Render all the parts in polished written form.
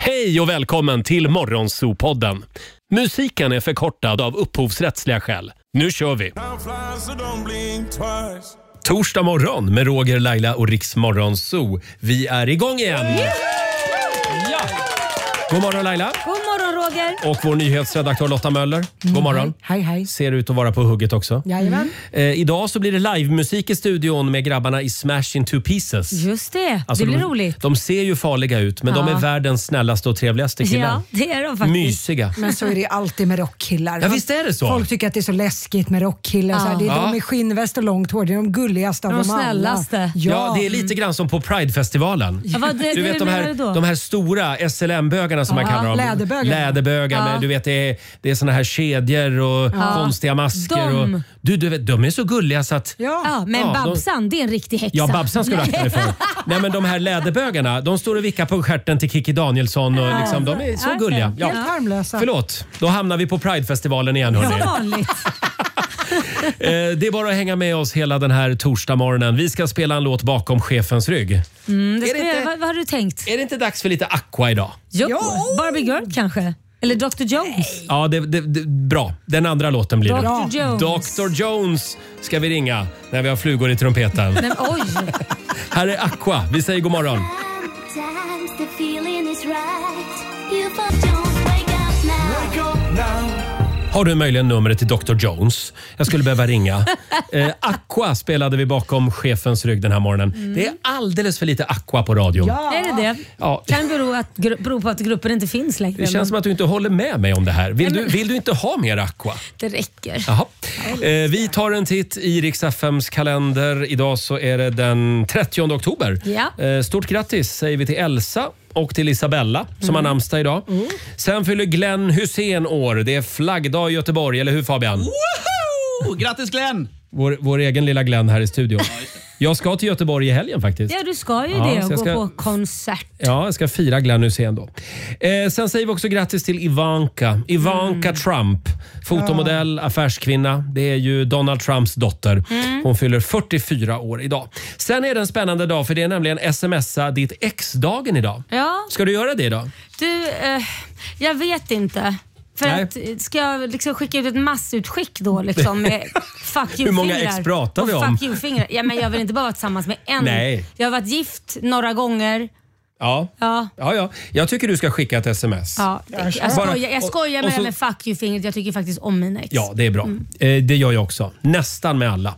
Hej och välkommen till Morgonzoo-podden. Musiken är förkortad av upphovsrättsliga skäl. Nu kör vi! Torsdag morgon med Roger, Laila och Riks Morgonzoo. Vi är igång igen! Ja! God morgon Laila. God morgon Roger. Och vår nyhetsredaktör Lotta Möller. God morgon. Hej, hej. Ser ut att vara på hugget också. Jajamän. Idag så blir det livemusik i studion med grabbarna i Smash Into Pieces. Just det, Alltså, det blir roligt. De ser ju farliga ut, men de är världens snällaste och trevligaste killar. Ja, det är de faktiskt. Mysiga. Men så är det alltid med rockkillar. Ja, visst är det så. Folk tycker att det är så läskigt med rockkillar. Så här, det är de i skinnväst och långt hår. Det är de gulligaste av dem alla. snällaste. Ja, det är lite grann som på Pridefestivalen. Ja, Du vet de här stora SLM-bögarna som man kallar dem. Läderbögar. Ja. Du vet det är såna här kedjor och konstiga masker. Och, du vet, de är så gulliga så att... Ja, men Babsan, det är en riktig häxa. Ja, Babsan ska du akta dig för. Nej, men de här läderbögarna, de står och vickar på stjärten till Kikki Danielsson och liksom, de är så gulliga. Ja. Helt harmlösa. Förlåt, då hamnar vi på Pridefestivalen igen hörni. Som vanligt. Det är bara att hänga med oss hela den här torsdagsmorgonen. Vi ska spela en låt bakom chefens rygg. Vad har du tänkt? Är det inte dags för lite Aqua idag? Jo. Barbie Girl kanske? Eller Dr. Jones? Ja, bra. Den andra låten blir det. Dr. Jones. Dr. Jones ska vi ringa när vi har flugor i trumpeten. Men, oj. Här är Aqua. Vi säger god morgon. Har du möjligen numret till Dr. Jones? Jag skulle behöva ringa. Aqua spelade vi bakom chefens rygg den här morgonen. Det är alldeles för lite Aqua på radio. Ja. Är det det? Ja. Kan bero på att gruppen inte finns längre. Det känns som att du inte håller med mig om det här. Vill du inte ha mer Aqua? Det räcker. Jaha. Vi tar en titt i Rix FMs kalender. Idag så är det den 30 oktober. Ja. Stort grattis säger vi till Elsa och till Isabella som har namnsdag idag. Sen fyller Glenn Hussein år. Det är flaggdag i Göteborg, eller hur Fabian? Woho! Grattis Glenn! Vår egen lilla Glenn här i studion. Jag ska till Göteborg i helgen faktiskt. Ja, du ska ju Ja, det så och jag gå på konsert. Ja, jag ska fira Glenn Hussein då. Sen säger vi också grattis till Ivanka Trump. Fotomodell, affärskvinna. Det är ju Donald Trumps dotter. Hon fyller 44 år idag. Sen är det en spännande dag för det är nämligen smsa ditt ex-dagen idag. Ja. Ska du göra det idag? Du, jag vet inte. För Nej. att, ska jag liksom skicka ut ett massutskick då liksom med fuck you-fingrar? Hur många ex pratar vi om? Fuck you-fingrar. Ja, men jag vill inte bara vara tillsammans med en. Nej. Jag har varit gift några gånger. Ja. Jag tycker du ska skicka ett sms. Ja. Jag skojar med det med fuck you-fingret. Jag tycker faktiskt om mina ex. Ja, det är bra. Det gör jag också. Nästan med alla.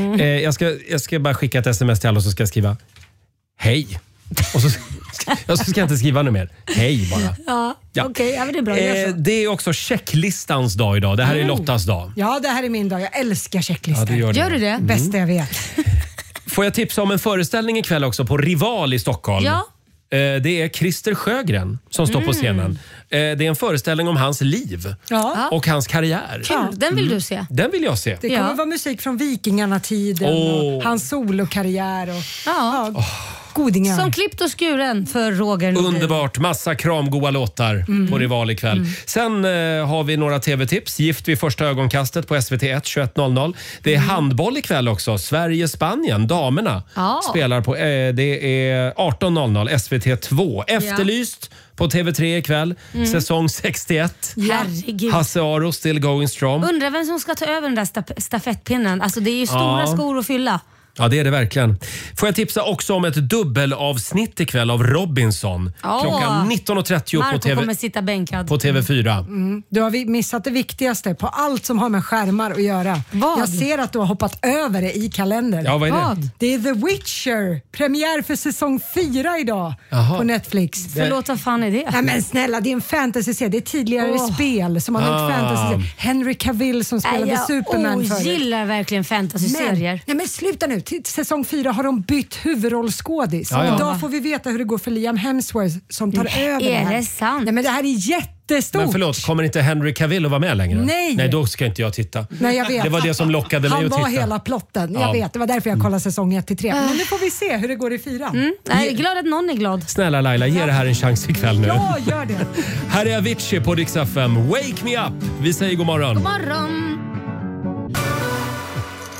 Jag ska bara skicka ett sms till alla och så ska jag skriva hej. Och så ska jag inte skriva något mer. Hej bara. Ja. Okej, ja, men det är bra. Det är också checklistans dag idag. Det här är Lottas dag. Ja, det här är min dag. Jag älskar checklistor. Ja, Gör du det? Bästa jag vet. Får jag tipsa om en föreställning ikväll också på Rival i Stockholm? Ja. Det är Christer Sjögren som står på scenen. Det är en föreställning om hans liv och hans karriär. Kul, den vill du se. Den vill jag se. Det kommer vara musik från vikingarna-tiden och hans solokarriär och godingar. Som klippt och skuren för Roger Nordin. Underbart, massa kramgoa låtar på Rival ikväll. Sen har vi några tv-tips. Gift vid första ögonkastet på SVT1 21.00. Det är handboll ikväll också. Sverige-Spanien, damerna spelar på det är 18.00 SVT2. Efterlyst på TV3 ikväll. Säsong 61. Herregud. Hasse Aro still going strong. Undrar vem som ska ta över den där stafettpinnen. Alltså det är ju stora skor att fylla. Ja, det är det verkligen. Får jag tipsa också om ett dubbelavsnitt ikväll av Robinson. Klockan 19.30 Marco kommer sitta bänkad. på TV4. Du har missat det viktigaste på allt som har med skärmar att göra. Vad? Jag ser att du har hoppat över det i kalendern. Ja, vad är det? Det är The Witcher. Premiär för säsong 4 idag på Netflix. Förlåt, vad fan är det? Nej, men snälla, det är en fantasy-serie. Det är tidigare spel som har gjort fantasy. Henry Cavill som spelade Superman förut. Jag gillar verkligen fantasy-serier. Men sluta nu. Till säsong 4 har de bytt huvudrollskådis. Idag får vi veta hur det går för Liam Hemsworth som tar över det här. Är det sant? Nej, men det här är jättestort. Men förlåt, kommer inte Henry Cavill att vara med längre? Nej, då ska inte jag titta. Nej, jag vet. Det var det som lockade mig att titta. Han var hela plotten. Jag vet, det var därför jag kollade säsong 1-3. Men nu får vi se hur det går i 4. Jag är glad att någon är glad. Snälla Laila, ge det här en chans ikväll nu. Ja, gör det. Här är Avicii på Rix FM. Wake me up. Vi säger god morgon. God morgon.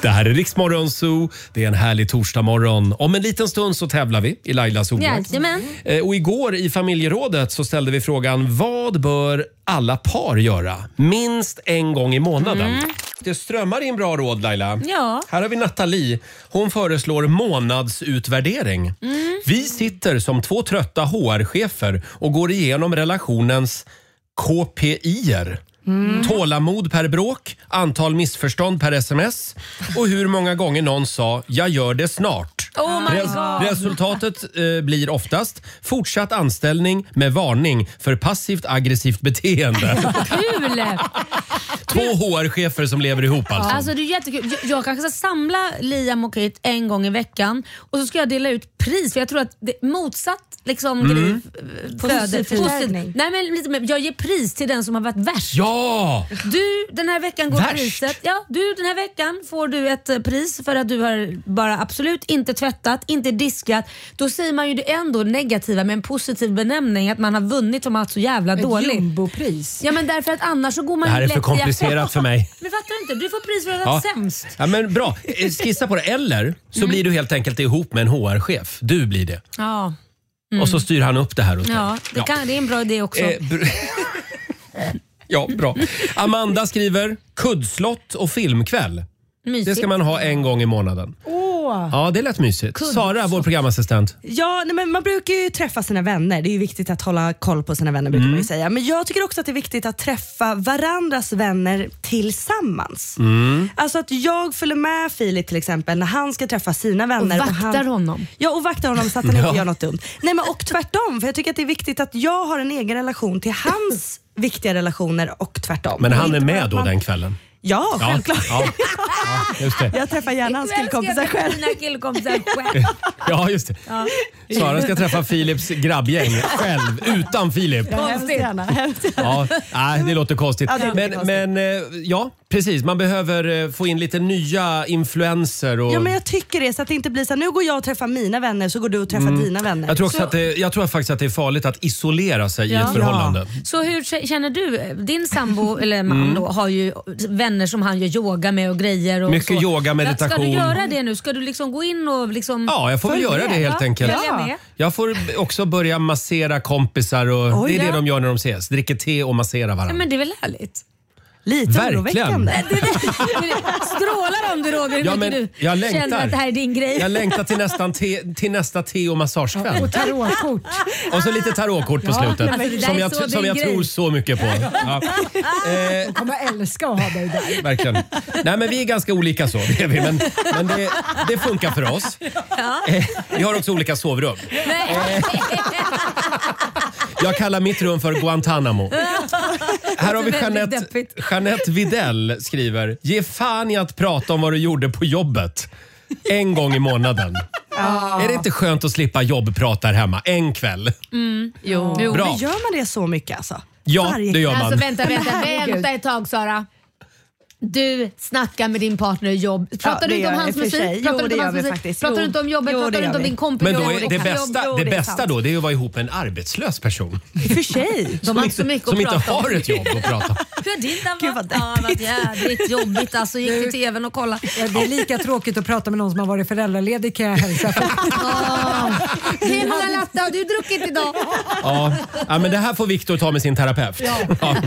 Det här är Rix Morgon Zoo. Det är en härlig torsdagmorgon. Om en liten stund så tävlar vi i Lailas ordjakt. Och igår i familjerådet så ställde vi frågan: vad bör alla par göra minst en gång i månaden? Det strömmar in bra råd, Laila. Ja. Här har vi Nathalie. Hon föreslår månadsutvärdering. Vi sitter som 2 trötta HR-chefer och går igenom relationens KPI:er. Tålamod per bråk, antal missförstånd per sms och hur många gånger någon sa “jag gör det snart”. Oh my God. Resultatet blir oftast fortsatt anställning med varning för passivt aggressivt beteende. Kul! 2 HR-chefer som lever ihop alltså. Alltså det är jättekul. Jag kanske ska samla Liam och Kate en gång i veckan och så ska jag dela ut pris. För jag tror att det motsatt liksom grej föder. Nej, men lite mer, jag ger pris till den som har varit värst. Ja! Du, den här veckan går priset. Ja, du, den här veckan får du ett pris för att du har bara absolut inte tvättat, inte diskat. Då säger man ju det ändå negativa med en positiv benämning, att man har vunnit och man har varit så jävla dåligt. Ett jumbopris. Ja, men därför att annars så går man. Det här är för komplicerat för mig. Men fattar du inte? Du får pris för att du har varit sämst. Ja, men bra. Skissa på det. Eller så blir du helt enkelt ihop med en HR-chef. Du blir det. Ja. Och så styr han upp det här. Ja, det är en bra idé också. Ja, bra. Amanda skriver kuddslott och filmkväll. Mysigt. Det ska man ha en gång i månaden. Ja, det lät mysigt. Sara, vår programassistent. Ja, nej, men man brukar ju träffa sina vänner. Det är ju viktigt att hålla koll på sina vänner, brukar man ju säga. Men jag tycker också att det är viktigt att träffa varandras vänner tillsammans. Alltså att jag följer med Filip till exempel när han ska träffa sina vänner. Och vaktar honom. Ja, och vaktar honom så att han inte gör något dumt. Nej, men och tvärtom. För jag tycker att det är viktigt att jag har en egen relation till hans viktiga relationer och tvärtom. Men han är med då den kvällen? Ja, självklart. Ja, just det. Jag träffar gärna hans killkompisar själv. Ja, just det. Ja. Sara ska träffa Philips grabbgäng själv, utan Filip. Ja, nej, det låter konstigt. Ja, men ja, precis. Man behöver få in lite nya influenser. Och... Ja, men jag tycker det, så att det inte blir så här, nu går jag och träffar mina vänner, så går du och träffar dina vänner. Jag tror, också jag tror faktiskt att det är farligt att isolera sig i ett förhållande. Ja. Så hur känner du? Din sambo, eller man då, har ju vänner som han gör yoga med och grejer. Och mycket så. yoga, meditation. Ska du göra det nu? Ska du liksom gå in och liksom... Ja, jag får väl göra det helt enkelt. Jag får också börja massera kompisar och det är det de gör när de ses. Dricker te och massera varandra. Ja, men det är väl härligt? Lite oroväckande. Strålar om du, Roger, hur mycket du känner att det här är din grej. Jag längtar till nästa te- och massagekväll. Och tarotkort. Och så lite tarotkort på slutet. Alltså, som jag tror så mycket på. Ja. Jag kommer älska att ha dig där. Verkligen. Nej, men vi är ganska olika så. Det är vi, men det funkar för oss. Vi har också olika sovrum. Jag kallar mitt rum för Guantanamo. Här har vi Jeanette Videll skriver: ge fan i att prata om vad du gjorde på jobbet en gång i månaden. Är det inte skönt att slippa jobbprata här hemma en kväll? Jo. Bra. Men gör man det så mycket alltså? Ja, det gör man. Alltså vänta ett tag, Sara. Du snackar med din partner i jobb. Pratar du inte om hans musik? Pratar du inte om jobbet? Pratar du inte om din kompis? Men då är det bästa då, det är att vara ihop med en arbetslös person. För sig. De har inte så mycket att prata om. Som inte har ett jobb att prata om. Hur din har varit jävligt jobbigt. Alltså gick till tvn och kolla. Ja, det är lika tråkigt att prata med någon som har varit föräldraledig, kan jag hälsa. Hela latte har du druckit idag. Ja, men det här får Victor ta med sin terapeut. Ja.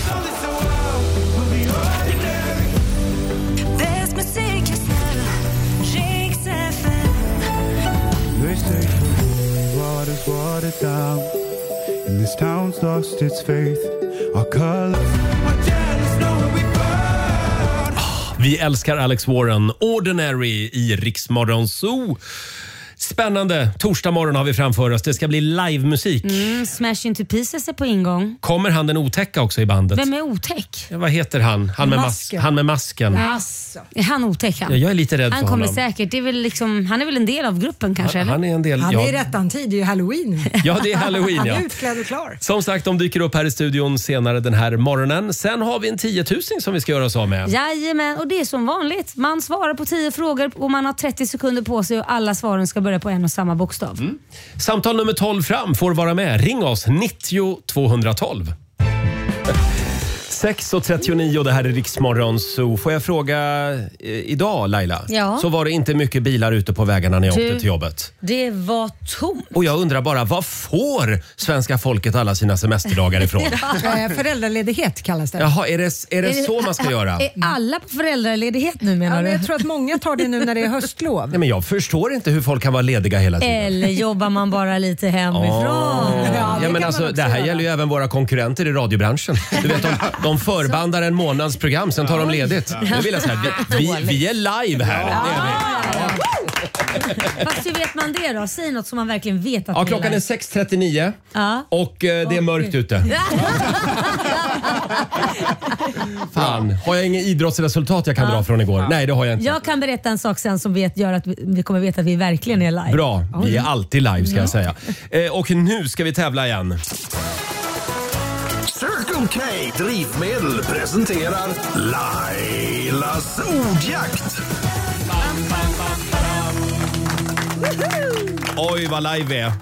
And this town's lost its faith. Our colors are jealous, know we burn. Vi älskar Alex Warren, Ordinary i Rix Morgon Zoo. Spännande. Torsdag morgon har vi framför oss. Det ska bli livemusik. Smash Into Pieces är på ingång. Kommer han den otäcka också i bandet? Vem är otäck? Ja, vad heter han? Han med masken. Alltså. Är han otäck? Ja, jag är lite rädd för honom. Han kommer säkert. Det är väl liksom, han är väl en del av gruppen kanske? Han är en del. Han är i rättan tid, det är ju Halloween. Ja, det är Halloween. Han är utklädd och klar. Som sagt, de dyker upp här i studion senare den här morgonen. Sen har vi en 10 000 som vi ska göra oss av med. Jajamän, och det är som vanligt. Man svarar på 10 frågor och man har 30 sekunder på sig och alla svaren ska börja på en och samma bokstav. Samtal nummer 12 fram får vara med. Ring oss 90 212. 6:39, det här är Riksmorgon. Så får jag fråga idag, Laila, så var det inte mycket bilar ute på vägarna när jag åkte till jobbet. Det var tomt. Och jag undrar bara, vad får svenska folket alla sina semesterdagar ifrån? Föräldraledighet kallas det. Jaha, är det så man ska göra? Är alla på föräldraledighet nu, menar du? Jag tror att många tar det nu när det är höstlov. Nej, men jag förstår inte hur folk kan vara lediga hela tiden. Eller jobbar man bara lite hemifrån? Ja, men alltså, det här gäller ju även våra konkurrenter i radiobranschen. Du vet, de förbandar en månads program, sen tar de ledigt. Nu vill jag säga, vi är live här. Det är vi. Fast hur vet man det då? Säg något som man verkligen vet att klockan är 6:39 och det är mörkt ute. Fan, har jag inget idrottsresultat jag kan dra från igår? Nej, det har jag inte. Jag kan berätta en sak sen som gör att vi kommer veta att vi verkligen är live. Bra, vi är alltid live ska jag säga. Och nu ska vi tävla igen. Circle K Drivmedel presenterar Lailas ordjakt. Oj, vad live vi är.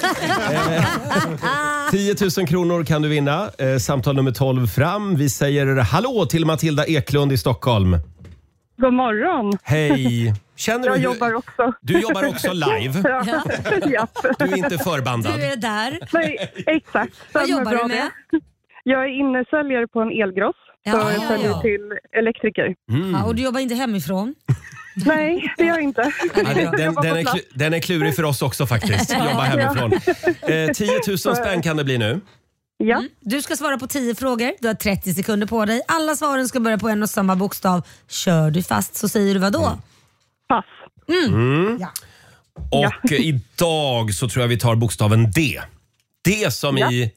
10 000 kronor kan du vinna. Samtal nummer 12 fram. Vi säger hallå till Matilda Eklund i Stockholm. God morgon. Hej. Känner jag du jobbar också. Du jobbar också live? Ja. Du är inte förbandad? Du är där. Nej, exakt. Vad jobbar du med? Jag är innesäljare på en elgross. Så jag säljer till elektriker. Ja, och du jobbar inte hemifrån? Nej, det gör jag inte. Den är klurig för oss också faktiskt. Jobba hemifrån. 10 000 spänn kan det bli nu. Ja. Du ska svara på 10 frågor. Du har 30 sekunder på dig. Alla svaren ska börja på en och samma bokstav. Kör du fast så säger du vad då? Pass. Ja. Och idag så tror jag vi tar bokstaven D. D som i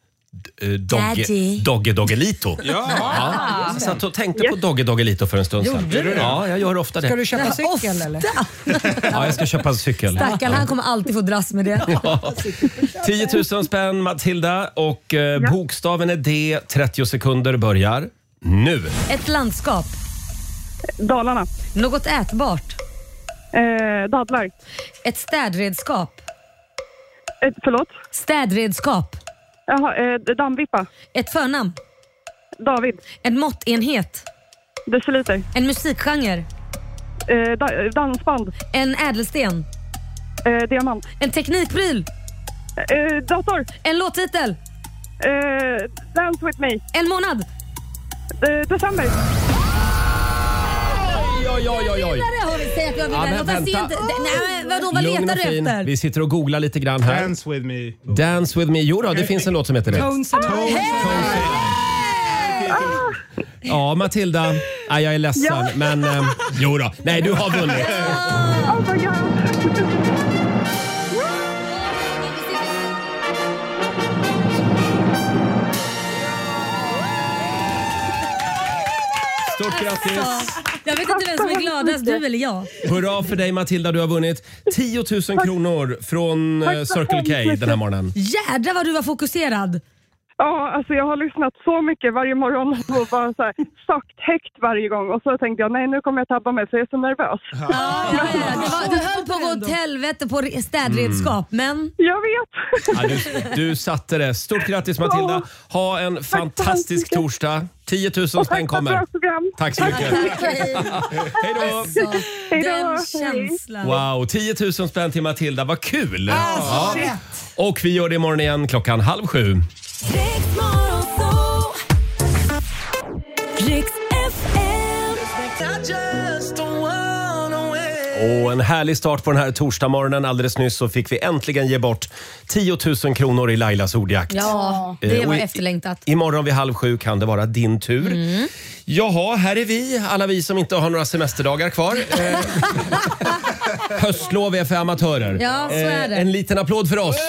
Doggelito. Ja. Jag satt och tänkte på Doggelito för en stund sedan. Ja, jag gör ofta det. Ska du köpa cykel eller? Ja, jag ska köpa en cykel. Stackarn, han kommer alltid få dras med det. 10 000 spänn, Matilda. Och bokstaven är D. 30 sekunder börjar nu. Ett landskap. Dalarna. Något ätbart. Dadlar. Ett städredskap. Förlåt? Städredskap. Jaha, dammvippa. Ett förnamn. David. En måttenhet. Deciliter. En musikgenre. Dansband. En ädelsten. Diamant. En teknikpryl. Dator. En låttitel. Dance with me. En månad. December. Oj. Har vi sagt att jag vill vad Lugn letar och du fin. efter? Vi sitter och googlar lite grann här. Dance with me. Dance with me. Jo då, det finns en låt som heter det. Ja, Matilda. Jag är ledsen, men jo då. Nej, du har vunnit. Oh my God. Stort grattis. Jag vet inte vem som är gladast, du eller jag. Hurra för dig, Matilda, du har vunnit 10 000 kronor från Circle K den här morgonen. Jädrar vad du var fokuserad. Ja, alltså jag har lyssnat så mycket varje morgon och bara så här, sagt högt varje gång. Och så tänkte jag, nej nu kommer jag tabba mig så jag är så nervös. Du höll på att gå åt helvete på städredskap, men... Jag vet. Ja, du satte det. Stort grattis, Matilda. Ha en fantastisk torsdag. 10 000 spänn kommer. Tack så mycket. Hej då. Den känslan. Wow, 10 000 spänn till Matilda. Vad kul. Ja. Och vi gör det imorgon igen 6:30. Och en härlig start på den här torsdagsmorgonen. Alldeles nyss så fick vi äntligen ge bort 10 000 kronor i Lailas ordjakt. Ja, det var efterlängtat. Imorgon vid 6:30 kan det vara din tur. Jaha, här är vi. Alla vi som inte har några semesterdagar kvar. Höstlov är för amatörer. Ja, så är det. En liten applåd för oss.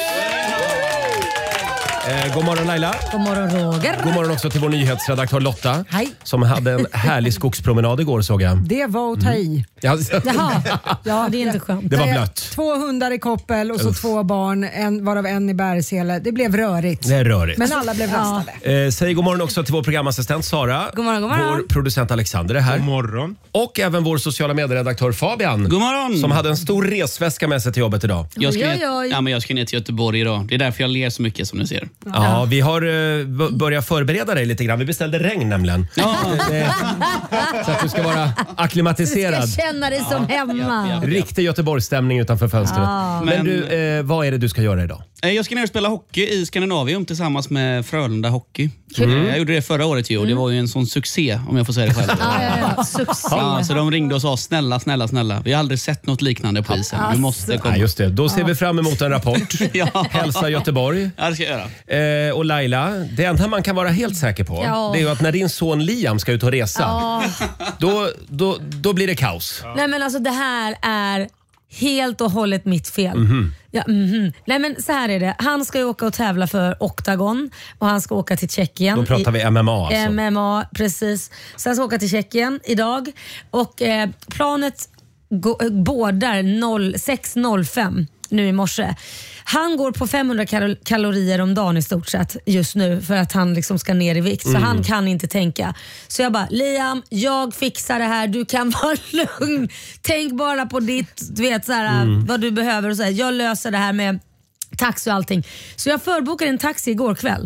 God morgon Laila. God morgon Roger. God morgon också till vår nyhetsredaktör Lotta. Hej. Som hade en härlig skogspromenad igår, såg jag. Det var att ta i. Ja, Ja, det är inte skönt. det var blött. 2 hundar i koppel och så 2 barn, varav en i bärsele. Det blev rörigt. Det är rörigt. Men alla blev rastade. Säg god morgon också till vår programassistent Sara. God morgon, god morgon. Vår producent Alexander är här. God morgon. Och även vår sociala medieredaktör Fabian. God morgon. Som hade en stor resväska med sig till jobbet idag. Jag ska ner till Göteborg idag. Det är därför jag ler så mycket som ni ser. Ja, vi har börjat förbereda dig lite grann. Vi beställde regn nämligen. Ja. Så att du ska vara akklimatiserad. Du ska känna dig som hemma. Riktig Göteborgsstämning utanför fönstret. Men du, vad är det du ska göra idag? Jag ska ner och spela hockey i Skandinavium tillsammans med Frölunda Hockey. Jag gjorde det förra året ju och det var ju en sån succé om jag får säga det själv. Succé. Ja, så de ringde och sa snälla. Vi har aldrig sett något liknande på isen. Vi måste komma. Ja, just det. Då ser vi fram emot en rapport. Hälsa Göteborg. Ja, det ska jag göra. Och Laila, det enda man kan vara helt säker på det är ju att när din son Liam ska ut och resa då blir det kaos. Nej men alltså det här är helt och hållet mitt fel. Nej men så här är det. Han ska ju åka och tävla för Octagon och han ska åka till Tjeckien. Då pratar vi MMA alltså. MMA, precis. Så han ska åka till Tjeckien idag och planet bådar 06.05 nu i morse. Han går på 500 kalorier om dagen i stort sett just nu för att han liksom ska ner i vikt. Så han kan inte tänka. Så jag bara, Liam, jag fixar det här. Du kan vara lugn. Tänk bara på ditt, du vet såhär, vad du behöver och så här. Jag löser det här med taxi och allting. Så jag förbokade en taxi igår kväll.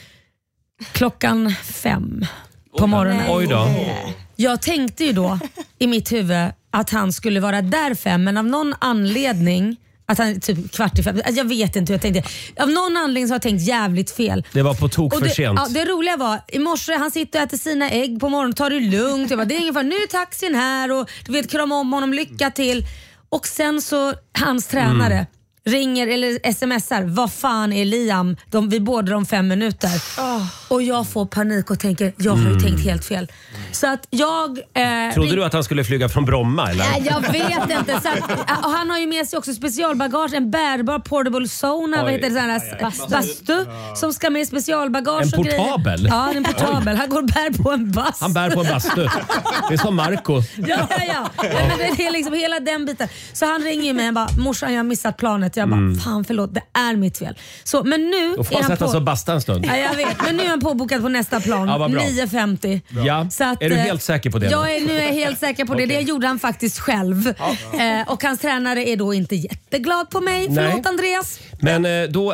5:00 på morgonen. Oj då. Jag tänkte ju då i mitt huvud att han skulle vara där 5, men av någon anledning att han typ 4:45. Jag vet inte hur jag tänkte. Av någon anledning så har jag tänkt jävligt fel. Det var på tok för sent. Ja, det roliga var, i morse han sitter och äter sina ägg på morgonen, tar det lugnt. Jag bara, det är ingen fara, nu är taxin här och du vet, krama om honom, lycka till. Och sen så hans tränare ringer eller smsar, vad fan är Liam? Vi båda om 5 minuter. Och jag får panik och tänker, jag har ju tänkt helt fel. Så att jag... Trodde du att han skulle flyga från Bromma eller? Nej, jag vet inte. Så att, och han har ju med sig också specialbagage, en bärbar portable sauna, vad heter det, sån bastu som ska med specialbagage. En portabel? Ja, en portabel. Han går och bär på en bastu. Han bär på en bastu. Det är som Marco. Ja. Men det är liksom hela den biten. Så han ringer mig och bara, morsan, jag har missat planet. Jag bara, fan förlåt, det är mitt fel. Så, men nu då får han sätta sig och basta en stund. Ja, jag vet. Men nu är han påbokad på nästa plan. 9:50. Ja. Så att, är du helt säker på det? Nu är jag helt säker på det. Det gjorde han faktiskt själv. Och hans tränare är då inte jätteglad på mig. Förlåt Andreas. Men då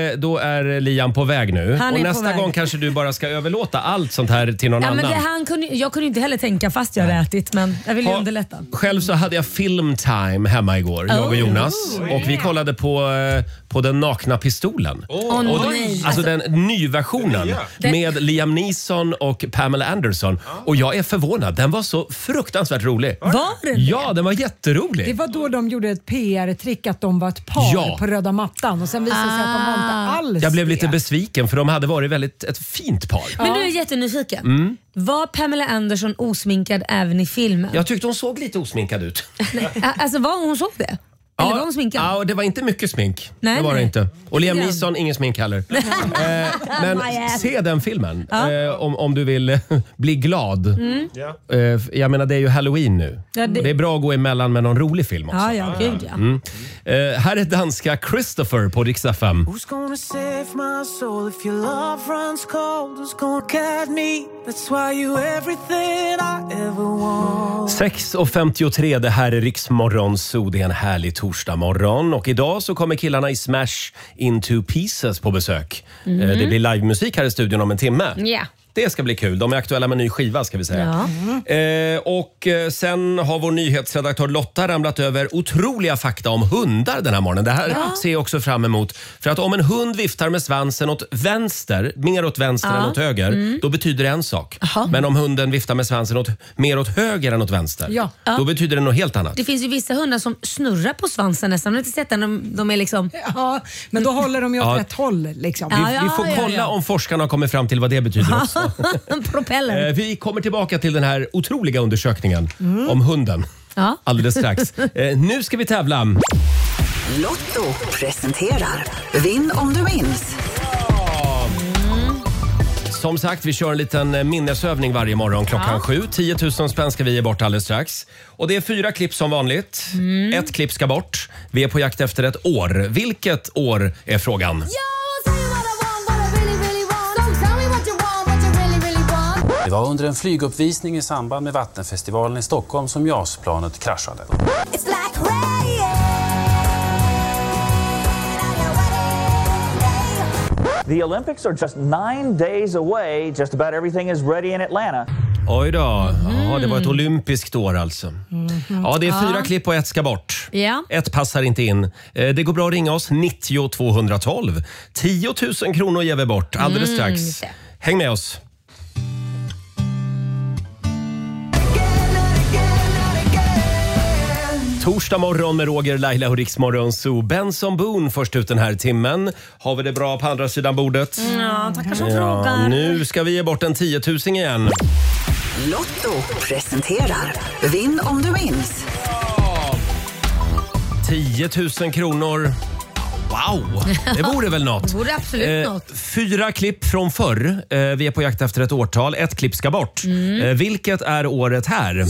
är Liam på väg nu. Och nästa gång kanske du bara ska överlåta allt sånt här till någon annan. Men jag kunde inte heller tänka fast jag hade ätit, men jag vill ju underlätta. Själv så hade jag filmtime hemma igår, jag och Jonas. Och vi kollade på den nakna pistolen. Alltså den nyversionen med Liam Neeson och Pamela Anderson. Och jag är förvånad, den var så fruktansvärt rolig. Var det? Ja, den var jätterolig. Det var då de gjorde ett PR-trick att de var ett par på röda mattan och sen visade sig att de var inte alls. Jag blev lite besviken för de hade varit ett fint par. Men du är jättenyfiken. Var Pamela Anderson osminkad även i filmen? Jag tyckte hon såg lite osminkad ut. Alltså var hon såg det? Eller var hon sminkad? Ja, det var inte mycket smink. Nej, det var det inte. Och Liam Neeson, ingen smink heller. Men se den filmen om du vill bli glad. Jag menar, det är ju Halloween nu. Det är bra att gå emellan med någon rolig film också. Ja, gud ja. Här är danska Christopher på Rix FM. 6:53, det här är Rix Morgonzoo. Det är en härlig torsdagmorgon och idag så kommer killarna i Smash Into Pieces på besök. Det blir livemusik här i studion om en timme. Yeah. Det ska bli kul. De är aktuella med ny skiva ska vi säga. Och sen har vår nyhetsredaktör Lotta ramlat över otroliga fakta om hundar den här morgonen. Det här ser jag också fram emot. För att om en hund viftar med svansen åt vänster, mer åt vänster än åt höger, då betyder det en sak. Men om hunden viftar med svansen mer åt höger än åt vänster, då betyder det något helt annat. Det finns ju vissa hundar som snurrar på svansen nästan. Man har inte sett den, de är liksom... Ja, men då håller de ju åt rätt håll liksom. Vi får kolla om forskarna har kommit fram till vad det betyder också. Propeller. Vi kommer tillbaka till den här otroliga undersökningen om hunden alldeles strax. Nu ska vi tävla. Lotto presenterar Vinn om du minns. Som sagt, vi kör en liten minnesövning varje morgon klockan 7. 10 000 spänn ska vi ge bort alldeles strax. Och det är 4 klipp som vanligt. Ett klipp ska bort. Vi är på jakt efter ett år. Vilket år är frågan? Det var under en flyguppvisning i samband med Vattenfestivalen i Stockholm som JAS-planet kraschade. The Olympics are just 9 days away. Just about everything is ready in Atlanta. Oj då. Ja, det var ett olympiskt år alltså. Ja, det är 4 klipp och 1 ska bort. Ja. 1 passar inte in. Det går bra att ringa oss, 90 212. 10 000 kronor ger vi bort alldeles strax. Häng med oss. Torsdag morgon med Roger, Laila och Riksmorgon Zoo. Benson Boone först ut den här timmen. Har vi det bra på andra sidan bordet? Ja, tackar som frågar. Nu ska vi ge bort en 10 000 igen. Lotto presenterar Vinn om du minns. 10 000 kronor. Wow, det vore väl något. Det vore absolut något. 4 klipp från förr. Vi är på jakt efter ett årtal. 1 klipp ska bort. Vilket är året här?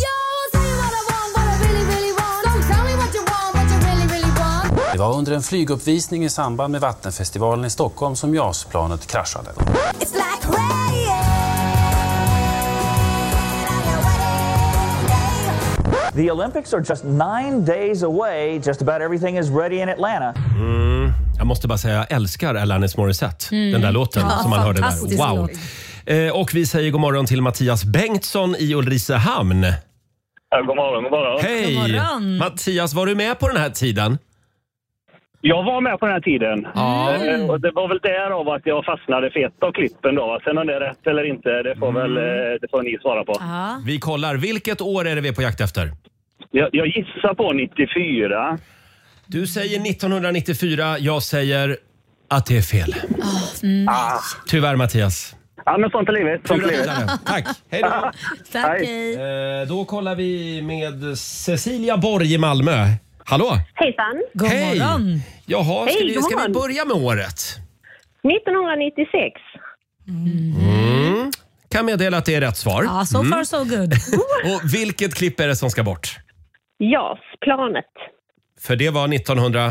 Det var under en flyguppvisning i samband med Vattenfestivalen i Stockholm som JAS-planet kraschade. The Olympics are just 9 days away. Just about everything is ready in Atlanta. Jag måste bara säga, jag älskar Alanis Morissette. Den där låten som man hörde där. Wow. Och vi säger god morgon till Mattias Bengtsson i Ulricehamn. Ja, god morgon, god morgon. Hej! God morgon. Mattias, var du med på den här tiden? Jag var med på den här tiden. Och det var väl därav att jag fastnade för ett av klippen då. Sen om det är rätt eller inte, det får ni svara på. Vi kollar. Vilket år är det vi är på jakt efter? Jag gissar på 94. Du säger 1994. Jag säger att det är fel. Tyvärr, Mattias. Ja, men sånt är livet. Tack. Hej då. Tack. Då kollar vi med Cecilia Borg i Malmö. Hallå? Hejsan. God morgon. Jaha, Hej, ska vi börja med året? 1996. Kan meddela att det är rätt svar. Ja, so far so good. Och vilket klipp är det som ska bort? JAS-planet. För det var 1900...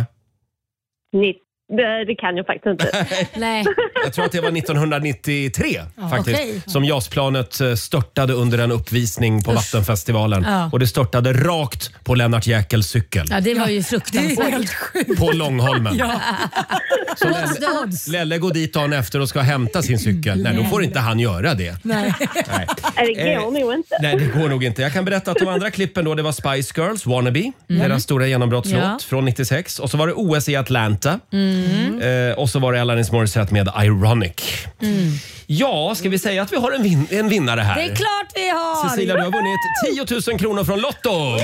Det kan jag faktiskt inte. Nej. Jag tror att det var 1993 faktiskt. Okej. Som JAS-planet störtade under en uppvisning på Vattenfestivalen. Ja. Och det störtade rakt på Lennart Jäkels cykel. Ja, det var ju fruktansvärt. På Långholmen. Så What's the odds? Lelle går dit dagen efter och ska hämta sin cykel. Nej, då får inte han göra det. Nej. Det går nog inte. Nej, det går nog inte. Jag kan berätta att de andra klippen då, det var Spice Girls, Wannabe, deras stora genombrottslåt från 96. Och så var det OS i Atlanta. Och så var det Alanis Morissette med Ironic. Ja, ska vi säga att vi har en vinnare här? Det är klart vi har! Cecilia, du har vunnit 10 000 kronor från Lotto!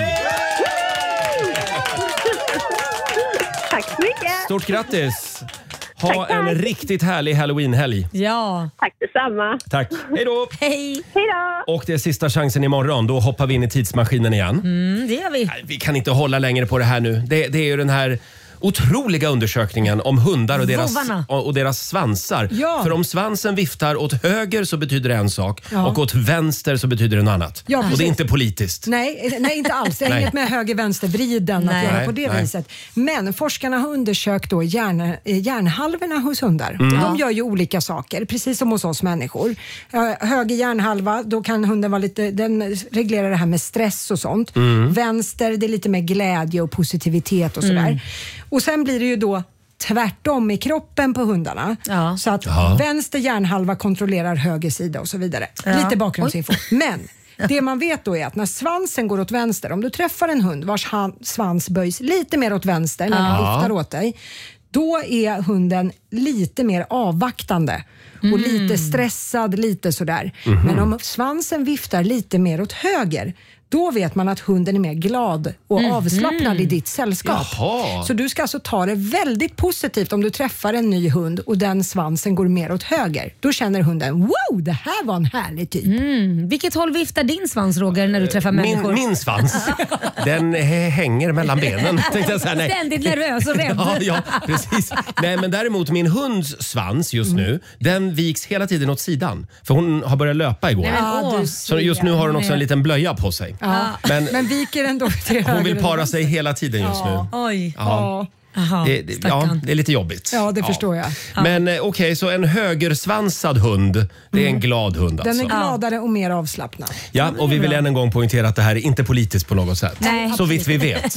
Tack så mycket. Stort grattis! Ha Tack. en riktigt härlig Halloween-helg. Ja. Tack detsamma. Tack. Hej då! Hej! Hej då! Och det är sista chansen imorgon. Då hoppar vi in i tidsmaskinen igen. Det gör vi. Nej, vi kan inte hålla längre på det här nu. Det är ju den här otroliga undersökningen om hundar och deras svansar. Ja. För om svansen viftar åt höger så betyder det en sak och åt vänster så betyder det något annat. Ja, och det är inte politiskt. Nej, inte alls. Det har inget med höger-vänster-vriden att göra på det viset. Men forskarna har undersökt då hjärnhalvorna hos hundar. De gör ju olika saker, precis som hos oss människor. Höger hjärnhalva, då kan hunden vara den reglerar det här med stress och sånt. Vänster, det är lite mer glädje och positivitet och sådär. Och sen blir det ju då tvärtom i kroppen på hundarna. Ja. Så att vänster hjärnhalva kontrollerar höger sida och så vidare. Lite bakgrundsinfo. Men det man vet då är att när svansen går åt vänster, om du träffar en hund vars svans böjs lite mer åt vänster när den viftar åt dig, då är hunden lite mer avvaktande och lite stressad, lite sådär. Men om svansen viftar lite mer åt höger, då vet man att hunden är mer glad och avslappnad i ditt sällskap. Jaha. Så du ska alltså ta det väldigt positivt om du träffar en ny hund och den svansen går mer åt höger. Då känner hunden, wow, det här var en härlig typ. Vilket håll viftar din svans, Roger, när du träffar människor? Min svans, den hänger mellan benen. Ständigt nervös och rädd. Ja, precis. Nej, men däremot min hunds svans just nu, den viks hela tiden åt sidan. För hon har börjat löpa igår. Så just nu har hon också en liten blöja på sig. Men viker ändå till hon vill para sig hela tiden just nu. Oj. Ja. Det är lite jobbigt. Ja, det förstår jag. Men okej, så en högersvansad hund, det är en glad hund alltså. Den är gladare och mer avslappnad. Ja, och vi vill än en gång poängtera att det här är inte politiskt på något sätt. Nej. Så vitt vi vet.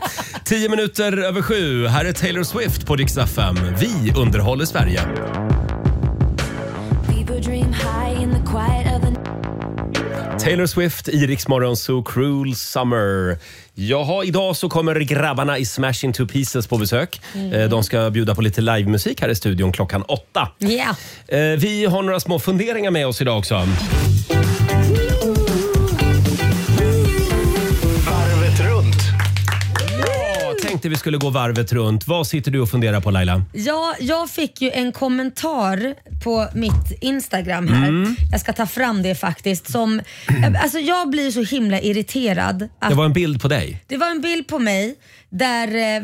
10 minuter över 7. Här är Taylor Swift på Rix FM. Vi underhåller Sverige. Taylor Swift, Rix Morgon Zoo, Cruel Summer. Jaha, idag så kommer grabbarna i Smash Into Pieces på besök. De ska bjuda på lite livemusik här i studion klockan 8. Ja. Vi har några små funderingar med oss idag också. Varvet runt. Ja, tänkte vi skulle gå varvet runt. Vad sitter du och funderar på, Laila? Ja, jag fick ju en kommentar på mitt Instagram här. Jag ska ta fram det faktiskt. Alltså jag blir så himla irriterad. Det var en bild på dig. Det var en bild på mig där,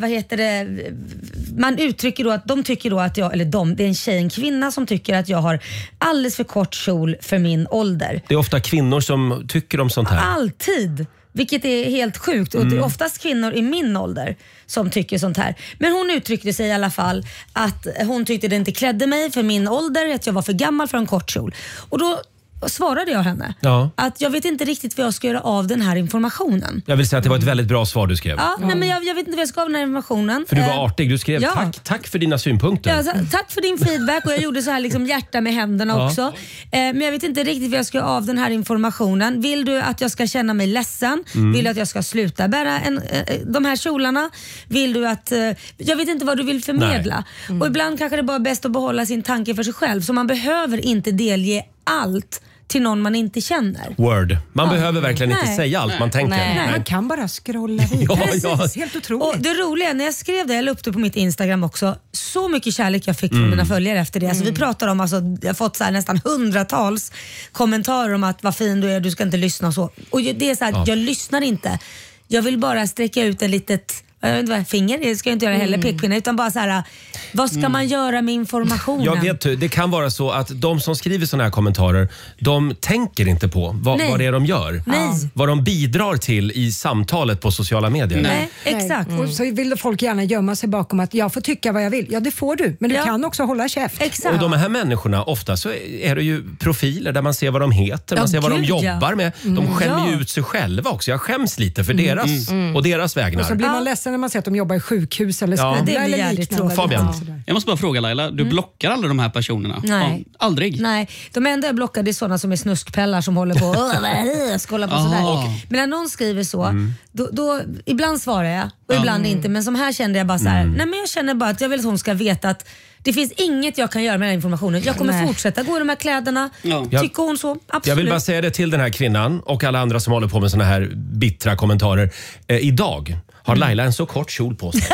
man uttrycker då att de tycker då att det är en tjej, en kvinna som tycker att jag har alldeles för kort kjol för min ålder. Det är ofta kvinnor som tycker om sånt här. Alltid. Vilket är helt sjukt. Och det är oftast kvinnor i min ålder som tycker sånt här. Men hon uttryckte sig i alla fall att hon tyckte det inte klädde mig för min ålder, att jag var för gammal för en kort kjol. Och då svarade jag henne att jag vet inte riktigt vad jag ska göra av den här informationen. Jag vill säga att det var ett väldigt bra svar du skrev. Ja, nej, men jag vet inte vad jag ska av den här informationen. För du var artig, du skrev tack för dina synpunkter. Ja, tack för din feedback och jag gjorde så här liksom hjärta med händerna också. Men jag vet inte riktigt vad jag ska av den här informationen. Vill du att jag ska känna mig ledsen? Vill du att jag ska sluta bära de här kjolarna? Vill du att... jag vet inte vad du vill förmedla. Och ibland kanske det bara är bäst att behålla sin tanke för sig själv. Så man behöver inte delge allt till någon man inte känner. Word. Man behöver verkligen inte säga allt man tänker. Nej. Man kan bara scrolla vidare. Helt otroligt. Och det roliga, när jag skrev det, jag la upp det på mitt Instagram också, så mycket kärlek jag fick från mina följare efter det. Alltså, vi pratar om, jag har fått så här nästan hundratals kommentarer om att vad fin du är, du ska inte lyssna och så. Och det är så här, jag lyssnar inte. Jag vill bara sträcka ut en litet... Jag vet inte vad, finger, det ska jag inte göra heller, pekpinne, utan bara så här, vad ska man göra med informationen? Jag vet, det kan vara så att de som skriver såna här kommentarer, de tänker inte på vad det är de gör. Nej. Vad de bidrar till i samtalet på sociala medier. Nej, exakt. Och så vill folk gärna gömma sig bakom att jag får tycka vad jag vill. Ja, det får du, men du kan också hålla käft. Exakt. Och de här människorna, ofta så är det ju profiler där man ser vad de heter, man ser vad de jobbar med. De skämmer ju ut sig själva också. Jag skäms lite för deras och deras vägnar. Och så blir man ledsen när man ser att de jobbar i sjukhus eller skola eller liknande. Fabian. Jag måste bara fråga Laila, du blockar alla de här personerna? Nej. Ja, aldrig? Nej, de enda jag blockade är sådana som är snuskpellar som håller på ska hålla på sådär. Men när någon skriver så, då ibland svarar jag och ibland inte. Men som här kände jag bara så här, nej men jag känner bara att jag vill att hon ska veta att det finns inget jag kan göra med den här informationen. Jag kommer fortsätta gå i de här kläderna. Tycker hon så? Absolut. Jag vill bara säga det till den här kvinnan och alla andra som håller på med såna här bittra kommentarer. Idag har Laila en så kort kjol på sig.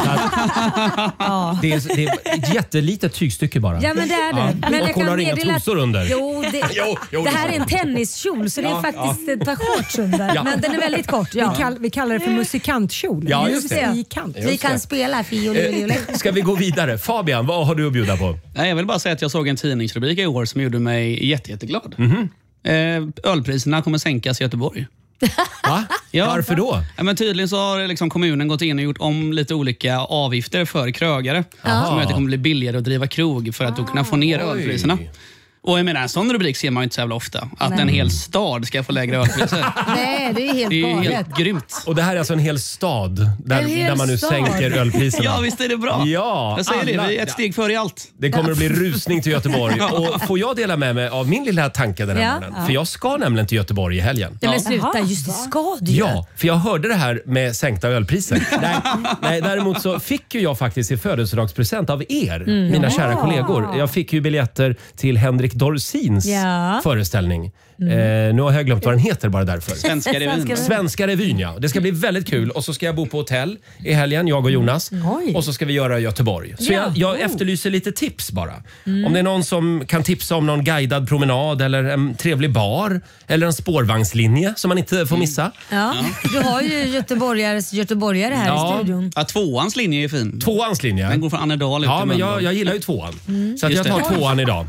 Det är ett jättelitet tygstycke bara. Ja, men det är det. Men och hon har inga trosor under. Jo, det här är en tenniskjol så det är faktiskt ett par shorts under. Men den är väldigt kort. Vi kallar det för musikantkjol. Ja, just det. Vi kan spela fiol. Ska vi gå vidare? Fabian, vad har du att bjuda på? Nej, jag vill bara säga att jag såg en tidningsrubrik i år som gjorde mig jätteglad. Ölpriserna kommer sänkas i Göteborg. Va? Varför då? Ja, men tydligen så har liksom kommunen gått in och gjort om lite olika avgifter för krögare. Som gör att det kommer bli billigare att driva krog för att då kunna få ner ölpriserna. Och jag menar, en sån rubrik ser man ju inte så jävla ofta. Att en hel stad ska få lägre ölpriser. Nej, det är helt galet. Det är helt grymt. Och det här är alltså en hel stad där man nu sänker ölpriserna. Ja, visst är det bra. Ja, jag säger det, vi är ett steg före i allt. Det kommer att bli rusning till Göteborg. Och får jag dela med mig av min lilla tanke den här morgonen? För jag ska nämligen till Göteborg i helgen. Ja, men sluta, just det ska du. Ja, för jag hörde det här med sänkta ölpriser. Nej, däremot så fick ju jag faktiskt i födelsedagspresent av er, mina kära kollegor. Jag fick ju biljetter till Henrik Dorsins föreställning. Nu har jag glömt vad den heter bara därför. Svenska revyn, ja. Det ska bli väldigt kul. Och så ska jag bo på hotell i helgen, jag och Jonas. Och så ska vi göra Göteborg. Så jag efterlyser lite tips bara. Om det är någon som kan tipsa om någon guidad promenad eller en trevlig bar eller en spårvagnslinje som man inte får missa. Ja, du har ju göteborgare här i studion. Ja, tvåans linje är fin. Tvåans linje. Den går från Annedal ut. Ja, men jag gillar ju tvåan. Så att jag tar tvåan idag.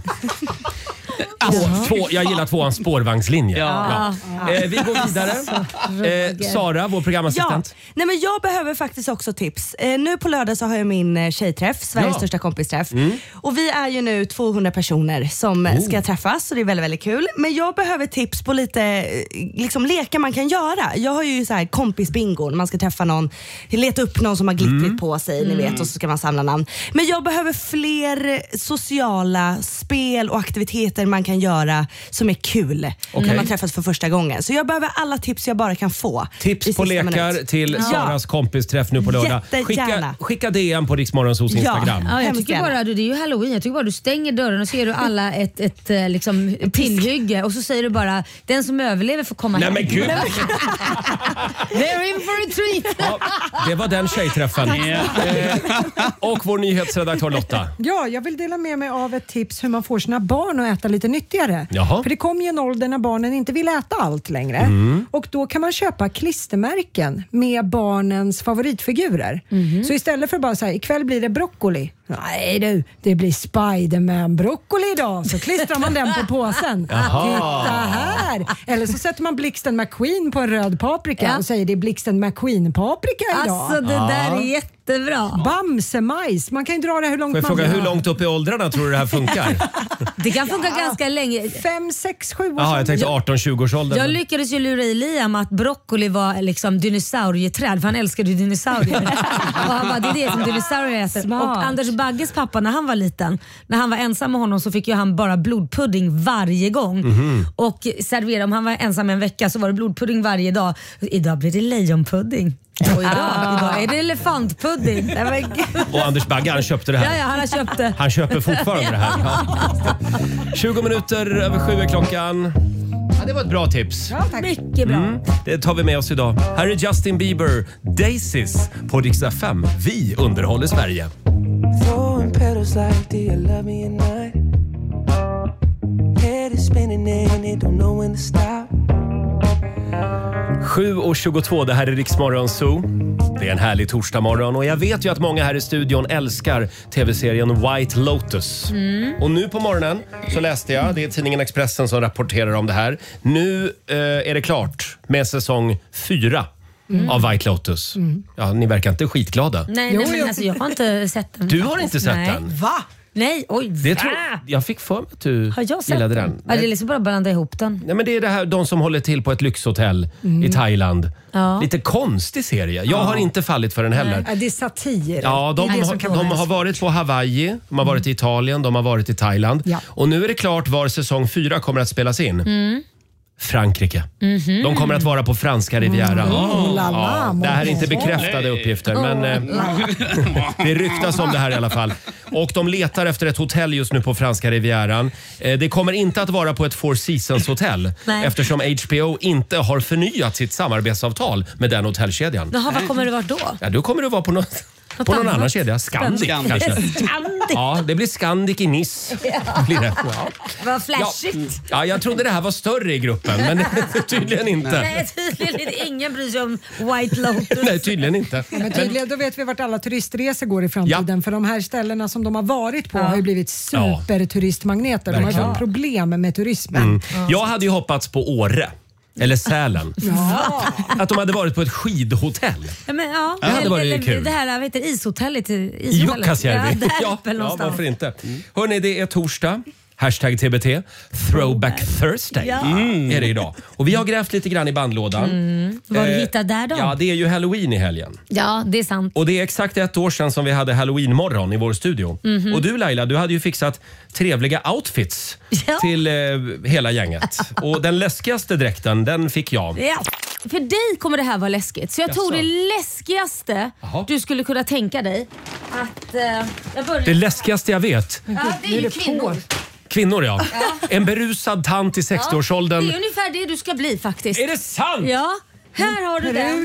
Jag gillar tvåans spårvagnslinje. Vi går vidare. Sara, vår programassistent. Nej, men jag behöver faktiskt också tips. Nu på lördag så har jag min tjejträff, Sveriges största kompisträff. Och vi är ju nu 200 personer som ska träffas och det är väldigt, väldigt kul. Men jag behöver tips på lite liksom, lekar man kan göra. Jag har ju så här kompisbingo, man ska träffa någon, leta upp någon som har glittrigt på sig, ni vet, och så ska man samla namn. Men jag behöver fler sociala spel och aktiviteter man kan kan göra som är kul när man träffas för första gången. Så jag behöver alla tips jag bara kan få. Tips på lekar till Saras kompisträff nu på lördag. Skicka DM på Rix Morgonzos Instagram. Ja, jag tycker bara, det är ju Halloween. Jag tycker bara du stänger dörren och ser du alla ett liksom tillhygge och så säger du bara den som överlever får komma hem. Nej men gud. They're in for a treat. Ja, det var den tjejträffen. Och vår nyhetsredaktör Lotta. Ja, jag vill dela med mig av ett tips hur man får sina barn att äta lite nyttigare. Jaha. För det kommer ju en ålder när barnen inte vill äta allt längre. Och då kan man köpa klistermärken med barnens favoritfigurer. Så istället för bara så här, ikväll blir det broccoli. Nej du, det blir Spider-Man-broccoli idag. Så klistrar man den på påsen. Titta här. Eller så sätter man Blixten McQueen på en röd paprika och säger det är Blixten McQueen-paprika idag. Alltså det där är jättebra. Bamsemajs. Man kan ju dra det hur långt man vill. Hur långt upp i åldrarna tror du det här funkar? Det kan funka ganska länge. 5, 6, 7 år. Jaha, jag tänkte 18-20-årsåldern. Jag lyckades ju lura i Liam att broccoli var liksom dinosaurieträd, för han älskade ju dinosaurier. Och han bara, det är det som dinosaurier äter. Smart. Och Anders Bagges pappa, när han var liten, när han var ensam med honom så fick ju han bara blodpudding varje gång. Och servera, om han var ensam en vecka så var det blodpudding varje dag. Idag blir det lejonpudding. Och idag är det elefantpudding. Och Anders Bagge, han köpte det här. Ja, han har köpt det. Han köper fortfarande det här. Ja. 20 minuter över 7 är klockan. Ja, det var ett bra tips. Ja, tack. Mycket bra. Det tar vi med oss idag. Här är Justin Bieber, Daisies på Rix FM. Vi underhåller Sverige. 7:22, det här är Rix Morgon Zoo. Det är en härlig torsdagmorgon och jag vet ju att många här i studion älskar tv-serien White Lotus. Och nu på morgonen så läste jag, det är tidningen Expressen som rapporterar om det här. Nu är det klart med säsong 4 av White Lotus. Ja, ni verkar inte skitglada. Nej, men alltså, jag har inte sett den. Du har inte sett den? Va? Nej, oj. Jag fick för mig att du har jag sett gillade den? Ja, det är liksom bara att blanda ihop den. Nej, men det är det här, de som håller till på ett lyxhotell i Thailand. Ja. Lite konstig serie. Jag har inte fallit för den heller. Ja, det är satir. Ja, de har varit på Hawaii, de har varit i Italien, de har varit i Thailand. Ja. Och nu är det klart var säsong 4 kommer att spelas in. Frankrike. De kommer att vara på franska rivieran. Det här är inte bekräftade uppgifter, men det ryktas om det här i alla fall. Och de letar efter ett hotell just nu på franska rivieran. Det kommer inte att vara på ett Four Seasons hotell eftersom HBO inte har förnyat sitt samarbetsavtal med den hotellkedjan. Jaha, vad kommer det vara då? Ja, då kommer det vara på någon annan kedja. Scandic kanske. Ja, det blir Scandic i Nice. Blir det. Ja. Vad flashigt. Ja, jag trodde det här var större i gruppen, men tydligen inte. Nej, tydligen inte. Ingen bryr sig om White Lotus. Nej, tydligen inte. Men tydligen, då vet vi vart alla turistresor går i framtiden. För de här ställena som de har varit på har ju blivit superturistmagneter. De har ju problem med turismen. Jag hade ju hoppats på Åre. Eller Sälen. Att de hade varit på ett skidhotell. Ja, men, det hade varit kul. Det här heter ishotellet. Jukkasjärvi. Ja, varför inte? Hörrni, det är torsdag. #TBT. Throwback Thursday är det idag. Och vi har grävt lite grann i bandlådan. Vad har du hittat där då? Ja, det är ju Halloween i helgen. Ja, det är sant. Och det är exakt 1 år sedan som vi hade Halloween-morgon i vår studio. Och du Laila, du hade ju fixat trevliga outfits till hela gänget. Och den läskigaste dräkten, den fick jag. Ja. För dig kommer det här vara läskigt. Så jag tog det läskigaste du skulle kunna tänka dig. Det läskigaste jag vet. Ja, det är ju kvinnor. Kvinnor, ja. En berusad tant i 60-årsåldern. Det är ungefär det du ska bli faktiskt. Är det sant? Ja. Här har du den.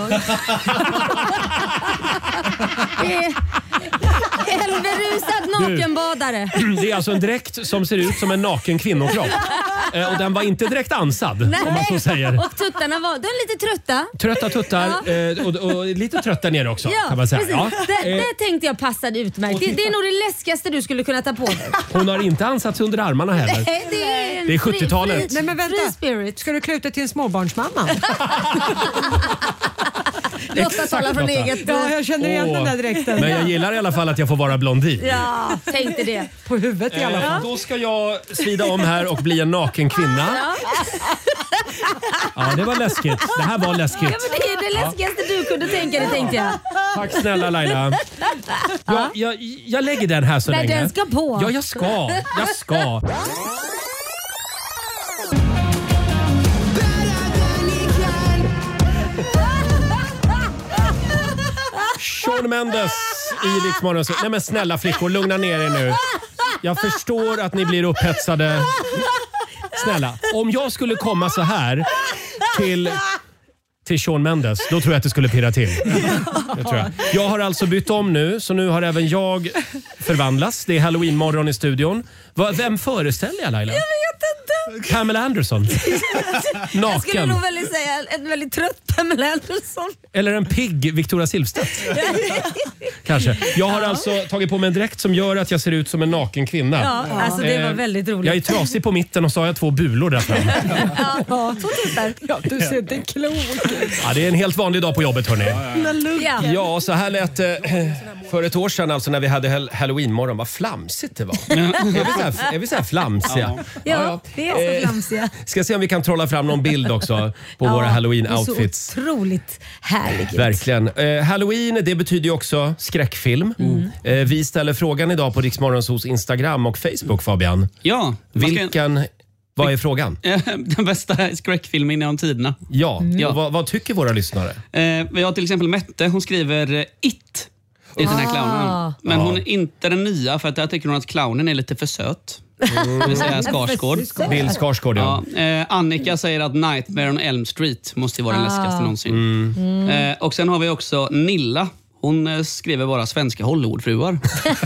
En berusad nakenbadare. Det är alltså en dräkt som ser ut som en naken kvinnokropp. Och den var inte direkt ansad, om man så säger. Och tuttarna var lite trötta. Trötta tuttar och lite trötta ner också, kan man säga. Ja. Det tänkte jag passade utmärkt. Det är nog det läskigaste du skulle kunna ta på dig. Hon har inte ansats under armarna heller. Nej, det är 70-talet. Nej, men vänta. Ska du klä ut dig till en småbarnsmamma? Lotta talar från eget. Ja, jag känner igen den där dräkten. Men jag gillar i alla fall att jag får vara blondin. Ja, tänkte det. På huvudet i alla fall. Då ska jag svida om här och bli en naken kvinna. Ja, det var läskigt. Det här var läskigt. Ja, men det är det läskigaste du kunde tänka dig, tänkte jag. Tack snälla Laila. Jag lägger den här så länge. Den ska på. Ja, jag ska. Shawn Mendes i Rix Morgon Zoo. Nej men snälla flickor, lugna ner er nu. Jag förstår att ni blir upphetsade. Snälla, om jag skulle komma så här till Shawn Mendes, då tror jag att det skulle pirra till. Det tror jag. Jag har alltså bytt om nu, så nu har även jag förvandlats. Det är Halloween-morgon i studion. Vem föreställer jag, Laila? Jag vet inte. Pamela Anderson. Naken. Jag skulle nog väldigt säga en väldigt trött Pamela Anderson. Eller en pigg Victoria Silvstedt. Kanske. Jag har alltså tagit på mig en dräkt som gör att jag ser ut som en naken kvinna. Ja, alltså det var väldigt roligt. Jag är trasig på mitten och så har jag 2 bulor där fram. Ja, 2 tutar. Ja, du ser inte klok. Ja, det är en helt vanlig dag på jobbet, hörni. Ja. Ja, så här lät det för ett år sedan, alltså när vi hade Halloween-morgon. Vad flamsigt det var. Är vi så här flamsiga? Ja, det är så flamsiga. Ska se om vi kan trolla fram någon bild också på våra Halloween-outfits. Det är så otroligt härligt. Verkligen. Halloween, det betyder ju också skräckfilm. Vi ställer frågan idag på Rix Morgonzoos Instagram och Facebook, Fabian. Ja. Vad är frågan? Den bästa skräckfilmen genom tiderna. Ja, vad tycker våra lyssnare? Vi har till exempel Mette, hon skriver It i den här clownen. Men hon är inte den nya, för att där tycker hon att clownen är lite för söt. Det vill säga Skarsgård. Bill Skarsgård, ja. Annika säger att Nightmare on Elm Street måste ju vara den läskigaste någonsin. Och sen har vi också Nilla. Hon skriver bara svenska Hollywoodfruar.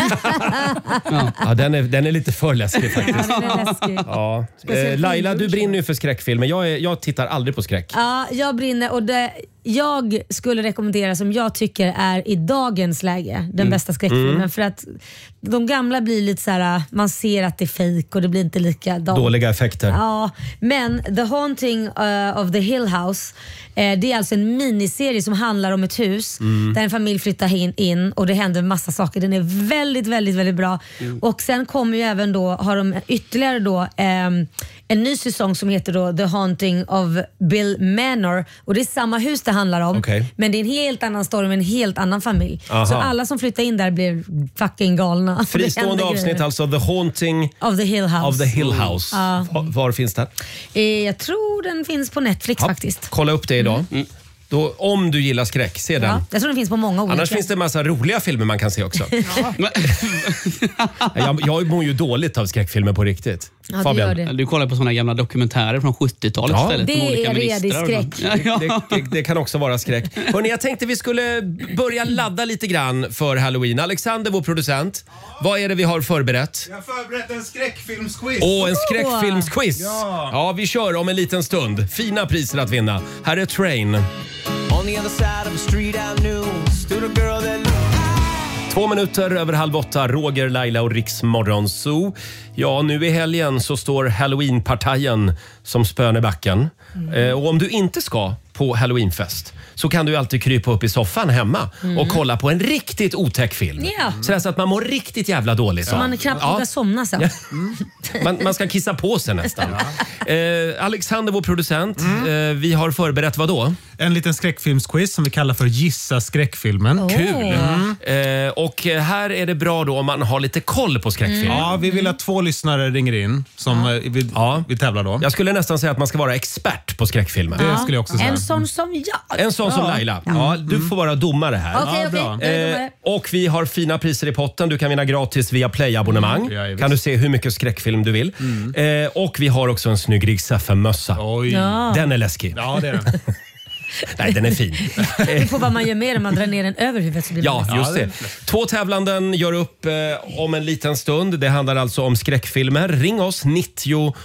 Ja, den är lite för läskig faktiskt. Ja, den är läskig. Ja. Laila, du brinner ju för skräckfilmer. Jag tittar aldrig på skräck. Ja, jag brinner och jag skulle rekommendera, som jag tycker är i dagens läge den bästa skräckfilmen, för att de gamla blir lite så här, man ser att det är fejk och det blir inte lika dåliga effekter. Ja, men The Haunting of the Hill House, det är alltså en miniserie som handlar om ett hus där en familj flyttar in och det händer massa saker. Den är väldigt, väldigt, väldigt bra. Och sen kommer ju även då, har de ytterligare då en ny säsong som heter då The Haunting of Bill Manor, och det är samma hus det handlar om, men det är en helt annan story med en helt annan familj. Aha. Så alla som flyttar in där blir fucking galna. Fristående avsnitt alltså, The Haunting of the Hill House. Var finns den? Jag tror den finns på Netflix faktiskt. Kolla upp det idag. Då, om du gillar skräck, se den. Jag tror den finns på många olika. Annars finns det en massa roliga filmer man kan se också. Jag mår ju dåligt av skräckfilmer på riktigt. Ja, Fabian. Du kollar på såna gamla dokumentärer från 70-talet istället. Det är redig skräck. Det kan också vara skräck. Hörrni, jag tänkte vi skulle börja ladda lite grann för Halloween. Alexander, vår producent, vad är det vi har förberett? Jag har förberett en skräckfilmsquiz. En skräckfilmsquiz. Ja, vi kör om en liten stund. Fina priser att vinna. Här är Train. On the other side of the street I knew stood a girl that 2 minuter över 7:30, Roger, Laila och Rix Morgonzoo. Ja, nu i helgen så står Halloween-partajen som spön i backen. Och om du inte ska på Halloweenfest så kan du alltid krypa upp i soffan hemma och kolla på en riktigt otäck film. Så att man mår riktigt jävla dåligt. Så man knappt vågar somna sen. Man ska kissa på sig nästan. Alexander, vår producent, vi har förberett vad då? En liten skräckfilmsquiz som vi kallar för Gissa skräckfilmen. Kul! Och här är det bra då om man har lite koll på skräckfilm. Ja, vi vill att 2 lyssnare ringer in som vi tävlar då. Jag skulle nästan säga att man ska vara expert på skräckfilmer. Det skulle jag också säga. En sån som jag. En sån som Laila. Ja, du får vara domare här. Okej. Och vi har fina priser i potten. Du kan vinna gratis via Play-abonnemang. Kan du se hur mycket skräckfilm du vill. Och vi har också en snygg Rix FM-mössa. Den är läskig. Ja, det är den. Nej, den är fin. Det får vad man gör med om man drar ner den över huvudet. Så blir just det. 2 tävlanden gör upp om en liten stund. Det handlar alltså om skräckfilmer. Ring oss, 90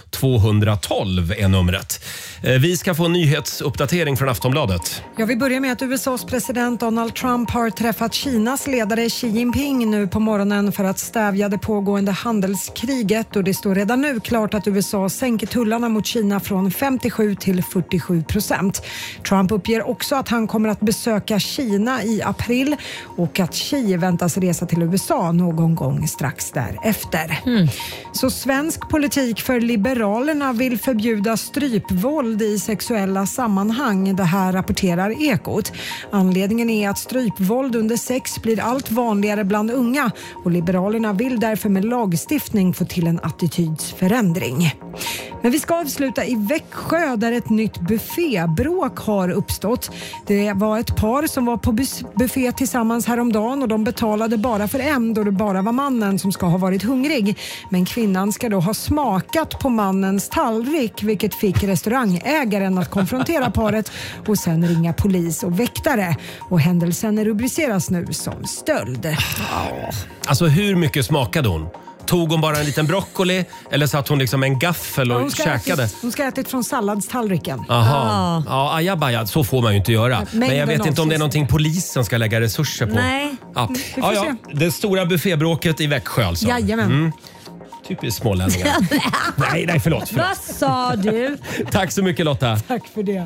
212 är numret. Vi ska få en nyhetsuppdatering från Aftonbladet. Jag vill börja med att USAs president Donald Trump har träffat Kinas ledare Xi Jinping nu på morgonen för att stävja det pågående handelskriget, och det står redan nu klart att USA sänker tullarna mot Kina från 57 till 47%. Trump uppger också att han kommer att besöka Kina i april och att Xi väntas resa till USA någon gång strax därefter. Så svensk politik för Liberalerna vill förbjuda strypvåld i sexuella sammanhang. Det här rapporterar Ekot. Anledningen är att strypvåld under sex blir allt vanligare bland unga, och Liberalerna vill därför med lagstiftning få till en attitydsförändring. Men vi ska avsluta i Växjö där ett nytt buffébråk har uppstått. Det var ett par som var på buffé tillsammans häromdagen och de betalade bara för en då det bara var mannen som ska ha varit hungrig. Men kvinnan ska då ha smakat på mannens tallrik, vilket fick restaurangägaren att konfrontera paret och sen ringa polis och väktare. Och händelsen rubriceras nu som stöld. Alltså hur mycket smakade hon? Tog hon bara en liten broccoli eller satt hon liksom en gaffel och käkade? Hon ska ha ätit från salladstallriken. Aha. Ja, ajabaja, så får man ju inte göra. Men jag vet inte om det är någonting polisen ska lägga resurser på. Nej. Ja. Ja. Det stora buffébråket i Växjö alltså. Jajamän. Typiskt smålänningar. nej, förlåt. Vad sa du? Tack så mycket Lotta. Tack för det.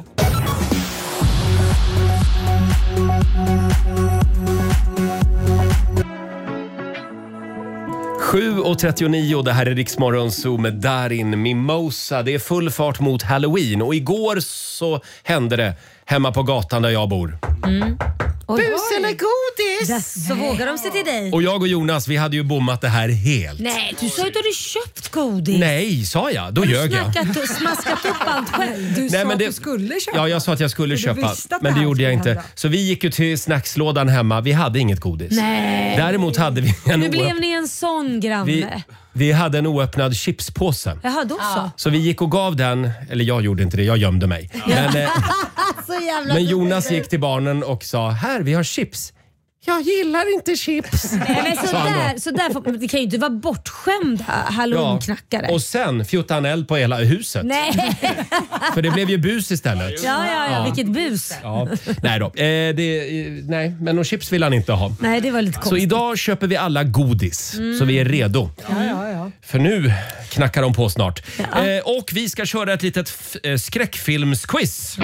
Och 39, det här är Rix Morgon Zoo med Darin Mimosa. Det är full fart mot Halloween och igår så hände det hemma på gatan där jag bor. Bus eller godis? Så vågar de sig till dig. Och jag och Jonas, vi hade ju bommat det här helt. Nej, du sa ju att du hade köpt godis. Nej, sa jag? Då ljög jag. Du smaskat upp allt själv. Du sa att du skulle köpa. Ja, jag sa att jag skulle köpa. Men det gjorde jag inte. hända. Så vi gick ju till snackslådan hemma. Vi hade inget godis. Nej. Däremot hade vi Nu blev ni en sån granne. Vi hade en oöppnad chipspåse. Jaha, då så. Så vi gick och gav den, eller jag gjorde inte det, jag gömde mig. Men Jonas gick till barnen och sa, här vi har chips. Jag gillar inte chips. Nej, men så där det kan ju inte vara bortskämda halloweenknackare. Och sen fjutade han eld på hela huset. Nej. För det blev ju bus istället. Ja, vilket bus. Ja. Nej då, nej, men någon chips vill han inte ha. Nej, det var lite konstigt. Så idag köper vi alla godis, så vi är redo. Ja. För nu knackar de på snart. Och vi ska köra ett litet skräckfilmsquiz.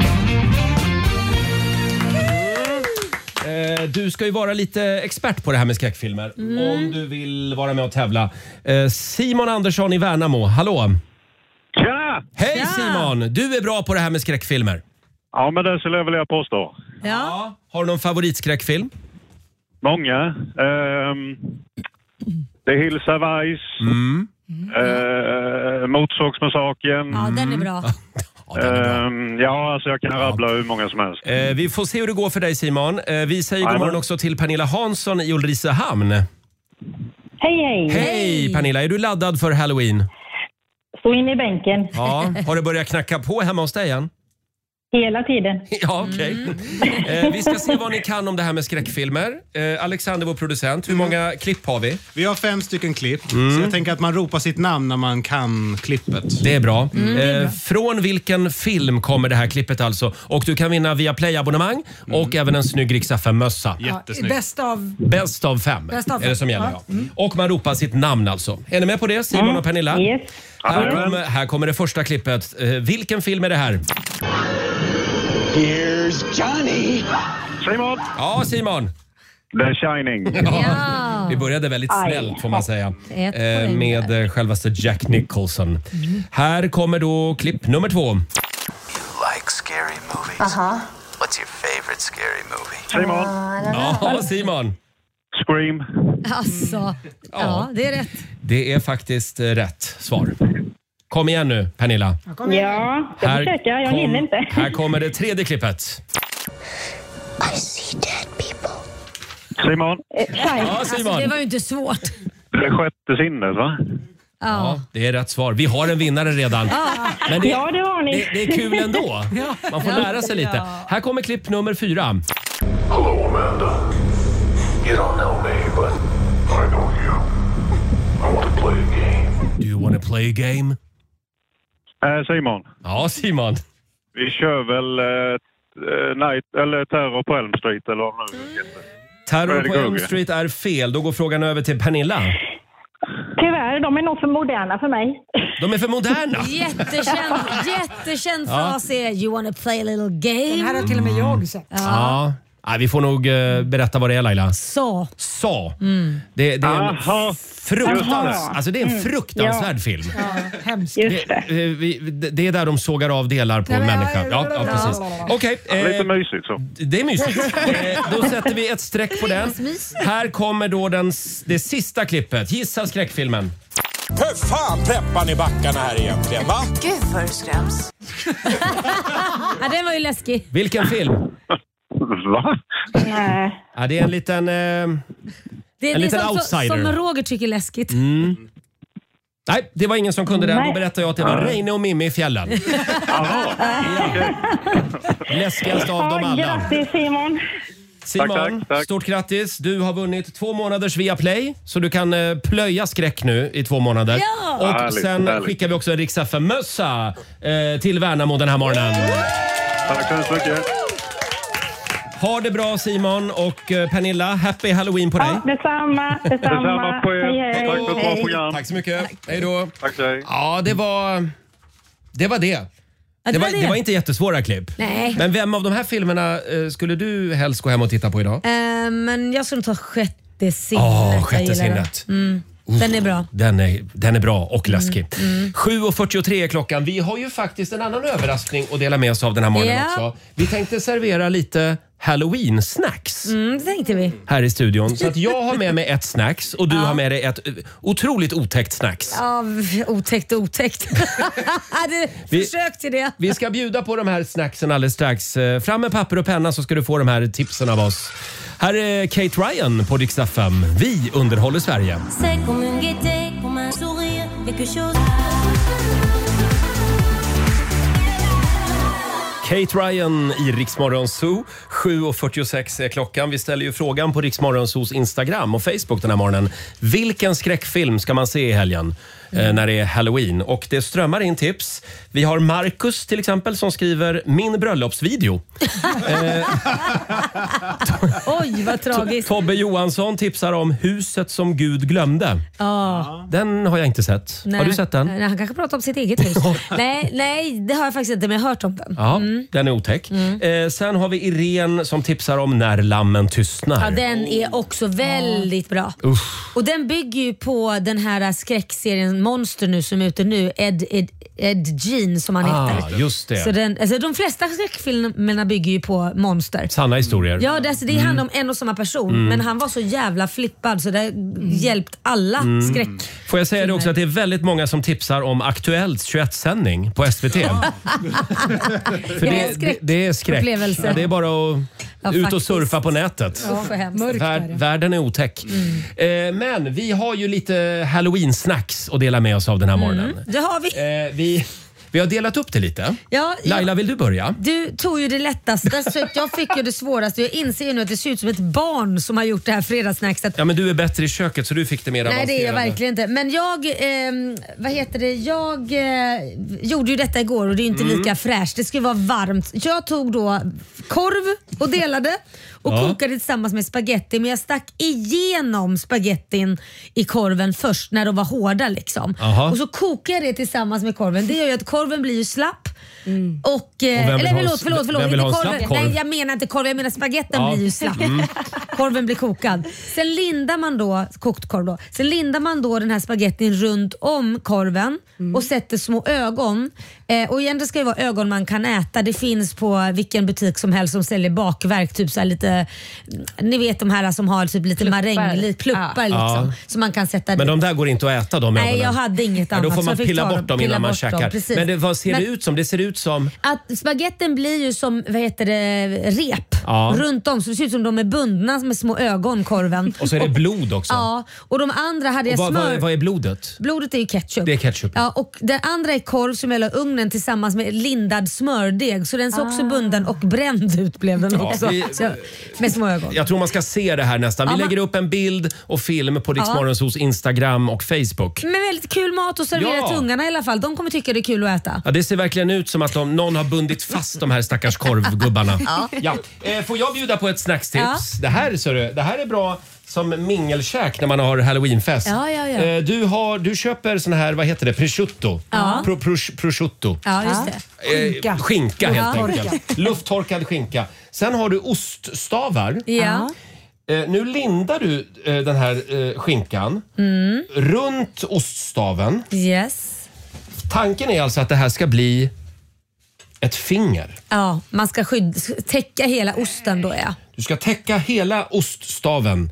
Du ska ju vara lite expert på det här med skräckfilmer. Om du vill vara med och tävla. Simon Andersson i Värnamo, hallå! Tja! Hej Simon! Du är bra på det här med skräckfilmer. Ja, men det skulle jag vilja påstå. Ja. Har du någon favoritskräckfilm? Många. The Hills Have Eyes. Motorsågsmassakern. Ja, den är bra. Ja, alltså jag kan rabbla hur många som helst. Vi får se hur det går för dig Simon. Vi säger god morgon också till Pernilla Hansson i Ulricehamn. Hej. Hej Pernilla, är du laddad för Halloween? Stå in i bänken. Ja, har det börjat knacka på hemma hos dig än? Hela tiden. Ja, okej. Vi ska se vad ni kan om det här med skräckfilmer. Alexander, vår producent, hur många klipp har vi? Vi har 5 stycken klipp. Så jag tänker att man ropar sitt namn när man kan klippet. Det är bra. Från vilken film kommer det här klippet alltså? Och du kan vinna via Play-abonnemang och även en snygg Rix FM-mössa. Jättesnyggt. Bäst av 5 Bäst av är det som gäller. Ja. Och man ropar sitt namn alltså. Är ni med på det, Simon och Pernilla? Yes. Här kommer det första klippet. Vilken film är det här? Here's Johnny. Simon! Ja, Simon. The Shining. Ja. Vi började väldigt snällt får man säga. Ett poäng Med självaste Jack Nicholson. Här kommer då klipp nummer 2. You like scary movies? What's your favorite scary movie? Simon. Ja, Simon. Scream. Alltså, ja, det är rätt. Det är faktiskt rätt svar. Kom igen nu, Pernilla. Ja, jag försöker. Jag hinner inte. Här kommer det tredje klippet. I see dead people. Simon. Ja, Simon. Alltså, det var ju inte svårt. Det sjätte sinnet, va? Ja, det är rätt svar. Vi har en vinnare redan. Men det har ni. Det är kul ändå. Man får lära sig lite. Här kommer klipp nummer 4. Hello, Amanda. You don't know me, but I know you. I want to play a game. Do you want to play a game? Simon. Ja, Simon. Vi kör väl Terror på Elm Street eller vad nu heter. Terror på Elm Street är fel. Då går frågan över till Pernilla. Tyvärr, de är nog för moderna för mig. De är för moderna? Jättekänd fras är You wanna play a little game. Den här har till och med jag sett. Ja. Vi får nog berätta vad det är, Laila. Så. Det är en fruktansvärd film. Ja, hemskt. Det är där de sågar av delar på en människa. Ja, precis. Okej. Lite mysigt så. Det är mysigt. Då sätter vi ett streck på den. Här kommer då det sista klippet. Gissa skräckfilmen. Hur fan preppar ni backarna här egentligen, va? Gud vad du skräms. Ja, den var ju läskig. Vilken film? Va? Nej. Ja, det är en liten, Det är en det liten som, outsider. som Roger tycker är läskigt. Nej, det var ingen som kunde den. Nej. Då berättade jag att det var Reine och Mimmi i fjällen. Läskigast av dem alla. Grattis Simon. Simon, Tack. stort grattis. Du har vunnit 2 månaders Viaplay, så du kan plöja skräck nu i 2 månader. Ja! Och Härligt, sen härligt. skickar vi också en Rix FM-mössa till Värnamo den här morgonen. Tack så mycket. Ha det bra Simon och Pernilla. Happy Halloween på dig. Ja, detsamma. Detsamma på er. Hej, hej. Tack för ett bra program. Tack så mycket. Hej då. Tack så mycket. Ja, det var det. Ja, Det var inte jättesvåra klipp. Nej. Men vem av de här filmerna skulle du helst gå hem och titta på idag? Men jag skulle ta Sjätte sinnet. Sjätte Jag gillar sinnet. den. Den är bra. Den är bra och läskig. 7.43 är klockan. Vi har ju faktiskt en annan överraskning att dela med oss av den här morgonen Ja. också. Vi tänkte servera lite Halloween-snacks Det tänkte vi. här i studion. Så att jag har med mig ett snacks och du har med dig ett otroligt otäckt snacks. Ja, otäckt. Vi- Försök till det. Vi ska bjuda på de här snacksen alldeles strax. Fram med papper och penna så ska du få de här tipsen av oss. Här är Kate Ryan på Rix FM. Vi underhåller Sverige. C'est comme une gaieté, comme un sourire, quelque chose. Kate Ryan i Rix Morgon Zoo. 7.46 är klockan. Vi ställer ju frågan på Rix Morgon Zoos Instagram och Facebook den här morgonen. Vilken skräckfilm ska man se i helgen när det är Halloween? Och det strömmar in tips. Vi har Marcus till exempel som skriver min bröllopsvideo. Oj, vad tragiskt. Tobbe Johansson tipsar om Huset som Gud glömde. Ja. Den har jag inte sett. Har du sett den? Nej, han kanske pratar om sitt eget hus. nej, det har jag faktiskt inte, men jag har hört om den. Ja, den är otäck. Sen har vi Irene som tipsar om När lammen tystnar. Ja, den är också väldigt bra. Usch. Och den bygger ju på den här skräckserien Monster nu som är ute nu. Ed Gein som han heter. Just det. Så de flesta skräckfilmerna bygger ju på monster. Sanna historier. Ja, det handlar om en och samma person. Men han var så jävla flippad så det har hjälpt alla skräck. Får jag säga det också att det är väldigt många som tipsar om Aktuellt 21-sändning på SVT. För det är skräck. upplevelse. Ja, det är bara att ut och faktiskt. surfa på nätet. Ja, för hemskt. Världen är otäck. Men vi har ju lite Halloween-snacks att dela med oss av den här morgonen. Det har vi. Vi har delat upp det lite. Ja, Laila, vill du börja? Du tog ju det lättaste så jag fick ju det svåraste. Jag inser ju nu att det ser ut som ett barn som har gjort det här fredagssnackset. Ja, men du är bättre i köket så du fick det mer avancerade. Nej, det är jag verkligen inte. Men jag gjorde ju detta igår och det är inte lika fräscht. Det ska vara varmt. Jag tog då korv och delade och kokade tillsammans med spaghetti. Men jag stack igenom spaghettin i korven först när de var hårda liksom. Aha. Och så kokade jag det tillsammans med korven. Det gör ju att korven blir ju slapp. Och, vem vill eller ha förlåt. vem vill Inte ha en korven. slapp korv? Nej, jag menar inte korv. Jag menar spagetten blir ju slapp. Korven blir kokad. Sen lindar man då, kokt korv då. Sen lindar man då den här spagettin runt om korven och sätter små ögon. Och igen, det ska ju vara ögon man kan äta. Det finns på vilken butik som helst som säljer bakverk. Typ så här lite, ni vet de här som har typ lite maräng, pluppar liksom. Som man kan sätta. Men de där går inte att äta, de ögonen. Nej, jag hade inget annat. Då får så man jag fick pilla ta bort dem innan man bort dem, käkar. precis. Men vad ser det ut som? Det ser ut som... Att spagetten blir ju som, rep runt om. Så det ser ut som de är bundna med små ögon, korven. Och så är det blod också. Ja, och de andra hade jag vad är blodet? Blodet är ju ketchup. Det är ketchup. Ja, och det andra är korv som jag la i ugnen tillsammans med lindad smördeg. Så den ser också bunden och bränd ut blev den också. Med små ögon. Jag tror man ska se det här nästan. Vi lägger upp en bild och film på Rix Morgonzoos Instagram och Facebook. Men väldigt kul mat att servera till ungarna i alla fall. De kommer tycka det är kul att äta. Ja, det ser verkligen ut som att någon har bundit fast de här stackars korvgubbarna. Får jag bjuda på ett snackstips? Ja. Det här är bra som mingelkäk när man har Halloweenfest. Ja. Du köper sån här, vad heter det? Prosciutto. Ja. Prosciutto. Ja, just det. Skinka helt enkelt. Lufttorkad skinka. Sen har du oststavar. Ja. Nu lindar du den här skinkan runt oststaven. Yes. Tanken är alltså att det här ska bli ett finger. Ja, man ska täcka hela osten då. Ja. Du ska täcka hela oststaven.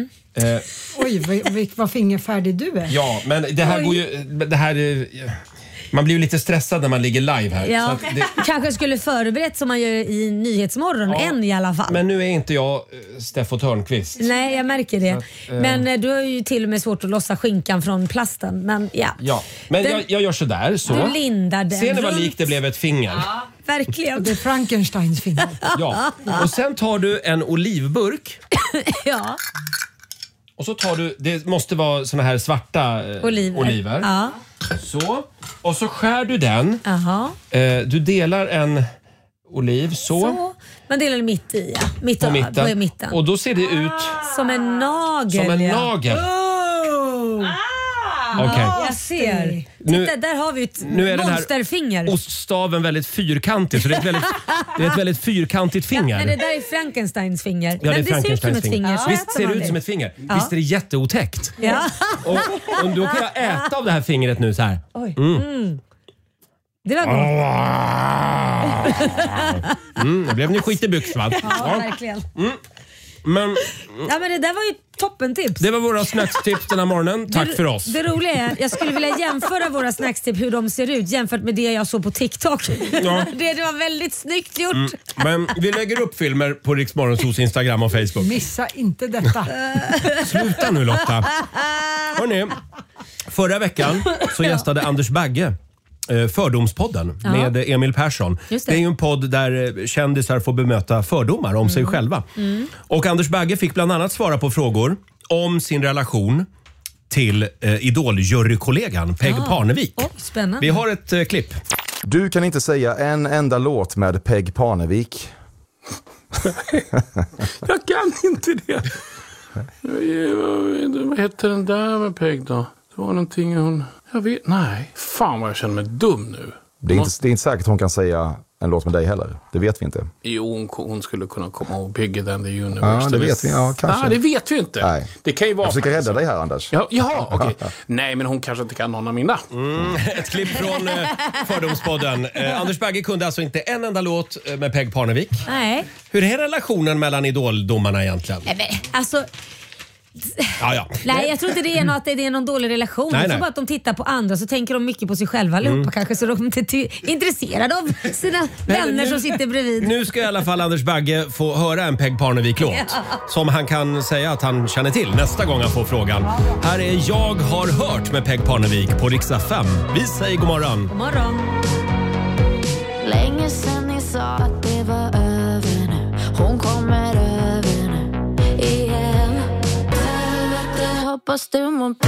Oj, vad fingerfärdig du är. Ja, men det här går ju... Det här, man blir ju lite stressad när man ligger live här. Ja. Så att Kanske skulle förberett som man gör i Nyhetsmorgon, en i alla fall. Men nu är inte jag Steffo Törnqvist. Nej, jag märker det. Men du har ju till och med svårt att lossa skinkan från plasten. Men ja. Men jag gör sådär. Så. Du lindar den. Ser ni vad likt det blev ett finger? Ja, verkligen. Det är Frankensteins finger. Ja. Och sen tar du en olivburk. Ja. Och så tar du, det måste vara såna här svarta oliver. Ja. Så. Och så skär du den. Aha. Du delar en oliv så. Man delar det mitt i, ja. På mitten. Och då ser det ut som en nagel. Som en nagel. Okay. Jag ser. Titta, där har vi ett monsterfinger. Den här oststaven väldigt fyrkantig, så det är ett väldigt fyrkantigt finger. Ja, men det där är Frankensteins finger. Ja, men det ser ut som ett finger. Ja. Visst ser det ut som ett finger. Ja. Visst är det jätteotäckt. Ja. Och då kan jag äta av det här fingret nu så här. Oj. Det var gott. Det blev ni skit i byx, va? Ja, verkligen. Men det där var ju toppentips. Det var våra snackstips den här morgonen. Tack för oss. Det roliga är, jag skulle vilja jämföra våra snackstips, hur de ser ut jämfört med det jag såg på TikTok. Ja. Det var väldigt snyggt gjort. Men vi lägger upp filmer på Rix Morgonzos Instagram och Facebook. Missa inte detta. Sluta nu, Lotta. Hörrni, förra veckan så gästade Anders Bagge Fördomspodden med Emil Persson. Det är ju en podd där kändisar får bemöta fördomar om sig själva. Och Anders Bagge fick bland annat svara på frågor om sin relation till idoljurykollegan Peg Parnevik. Spännande. Vi har ett klipp. Du kan inte säga en enda låt med Peg Parnevik. Jag kan inte det. Vad heter den där med Peg då? Det var någonting hon... Jag vet... Nej. Fan vad jag känner mig dum nu. Det är inte säkert hon kan säga en låt med dig heller. Det vet vi inte. Jo, hon skulle kunna komma och bygga den the universe. Ja, det vet vi. Ja, kanske. Nej, det vet vi inte. Nej. Det kan ju vara... Jag försöker rädda dig här, Anders. Jaha, okej. Nej, men hon kanske inte kan någon av mina. Ett klipp från Fördomspodden. Anders Bagge kunde alltså inte en enda låt med Peg Parnevik. Nej. Hur är relationen mellan idoldomarna egentligen? Alltså... Ja. Nej, jag tror inte det är att det är någon dålig relation. Jag tror bara att de tittar på andra så tänker de mycket på sig själva allihopa kanske, så de är inte intresserade av sina vänner som sitter bredvid. Nu ska i alla fall Anders Bagge få höra en Peg Parnevik-låt som han kan säga att han känner till nästa gång han får frågan. Här är Jag har hört med Peg Parnevik på Rix FM. Vi säger god morgon. God morgon. Länge sedan ni sa att det var över nu. Hon kommer över nu igen. Hoppas du mår bra.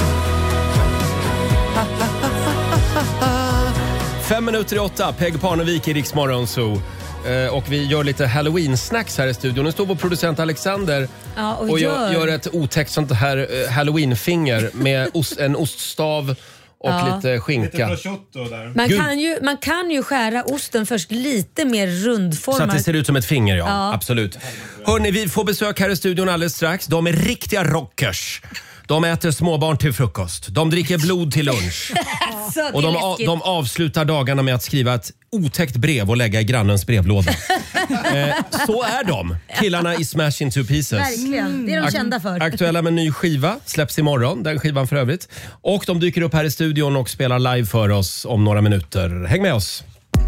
7:55, Peg Parnevik i Rix Morgonzoo. Och vi gör lite Halloween-snacks här i studion. Nu står vår producent Alexander och gör ett otäckt sånt här Halloween-finger med en oststav och lite skinka. Lite prosciutto där. Man kan ju skära osten först lite mer rundformad. Så att det ser ut som ett finger, ja. Absolut. Hörrni, vi får besök här i studion alldeles strax. De är riktiga rockers. De äter småbarn till frukost. De dricker blod till lunch. Och de avslutar dagarna med att skriva ett otäckt brev och lägga i grannens brevlåda. Så är de. Killarna i Smash Into Pieces. Verkligen, det är de kända för. Aktuella med en ny skiva, släpps imorgon. Den skivan för övrigt. Och de dyker upp här i studion och spelar live för oss om några minuter. Häng med oss.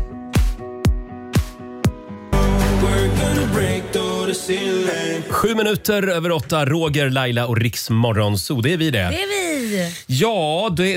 7:07, Roger, Laila och Rix Morgonzoo. Det är vi det. Det är vi. Ja, det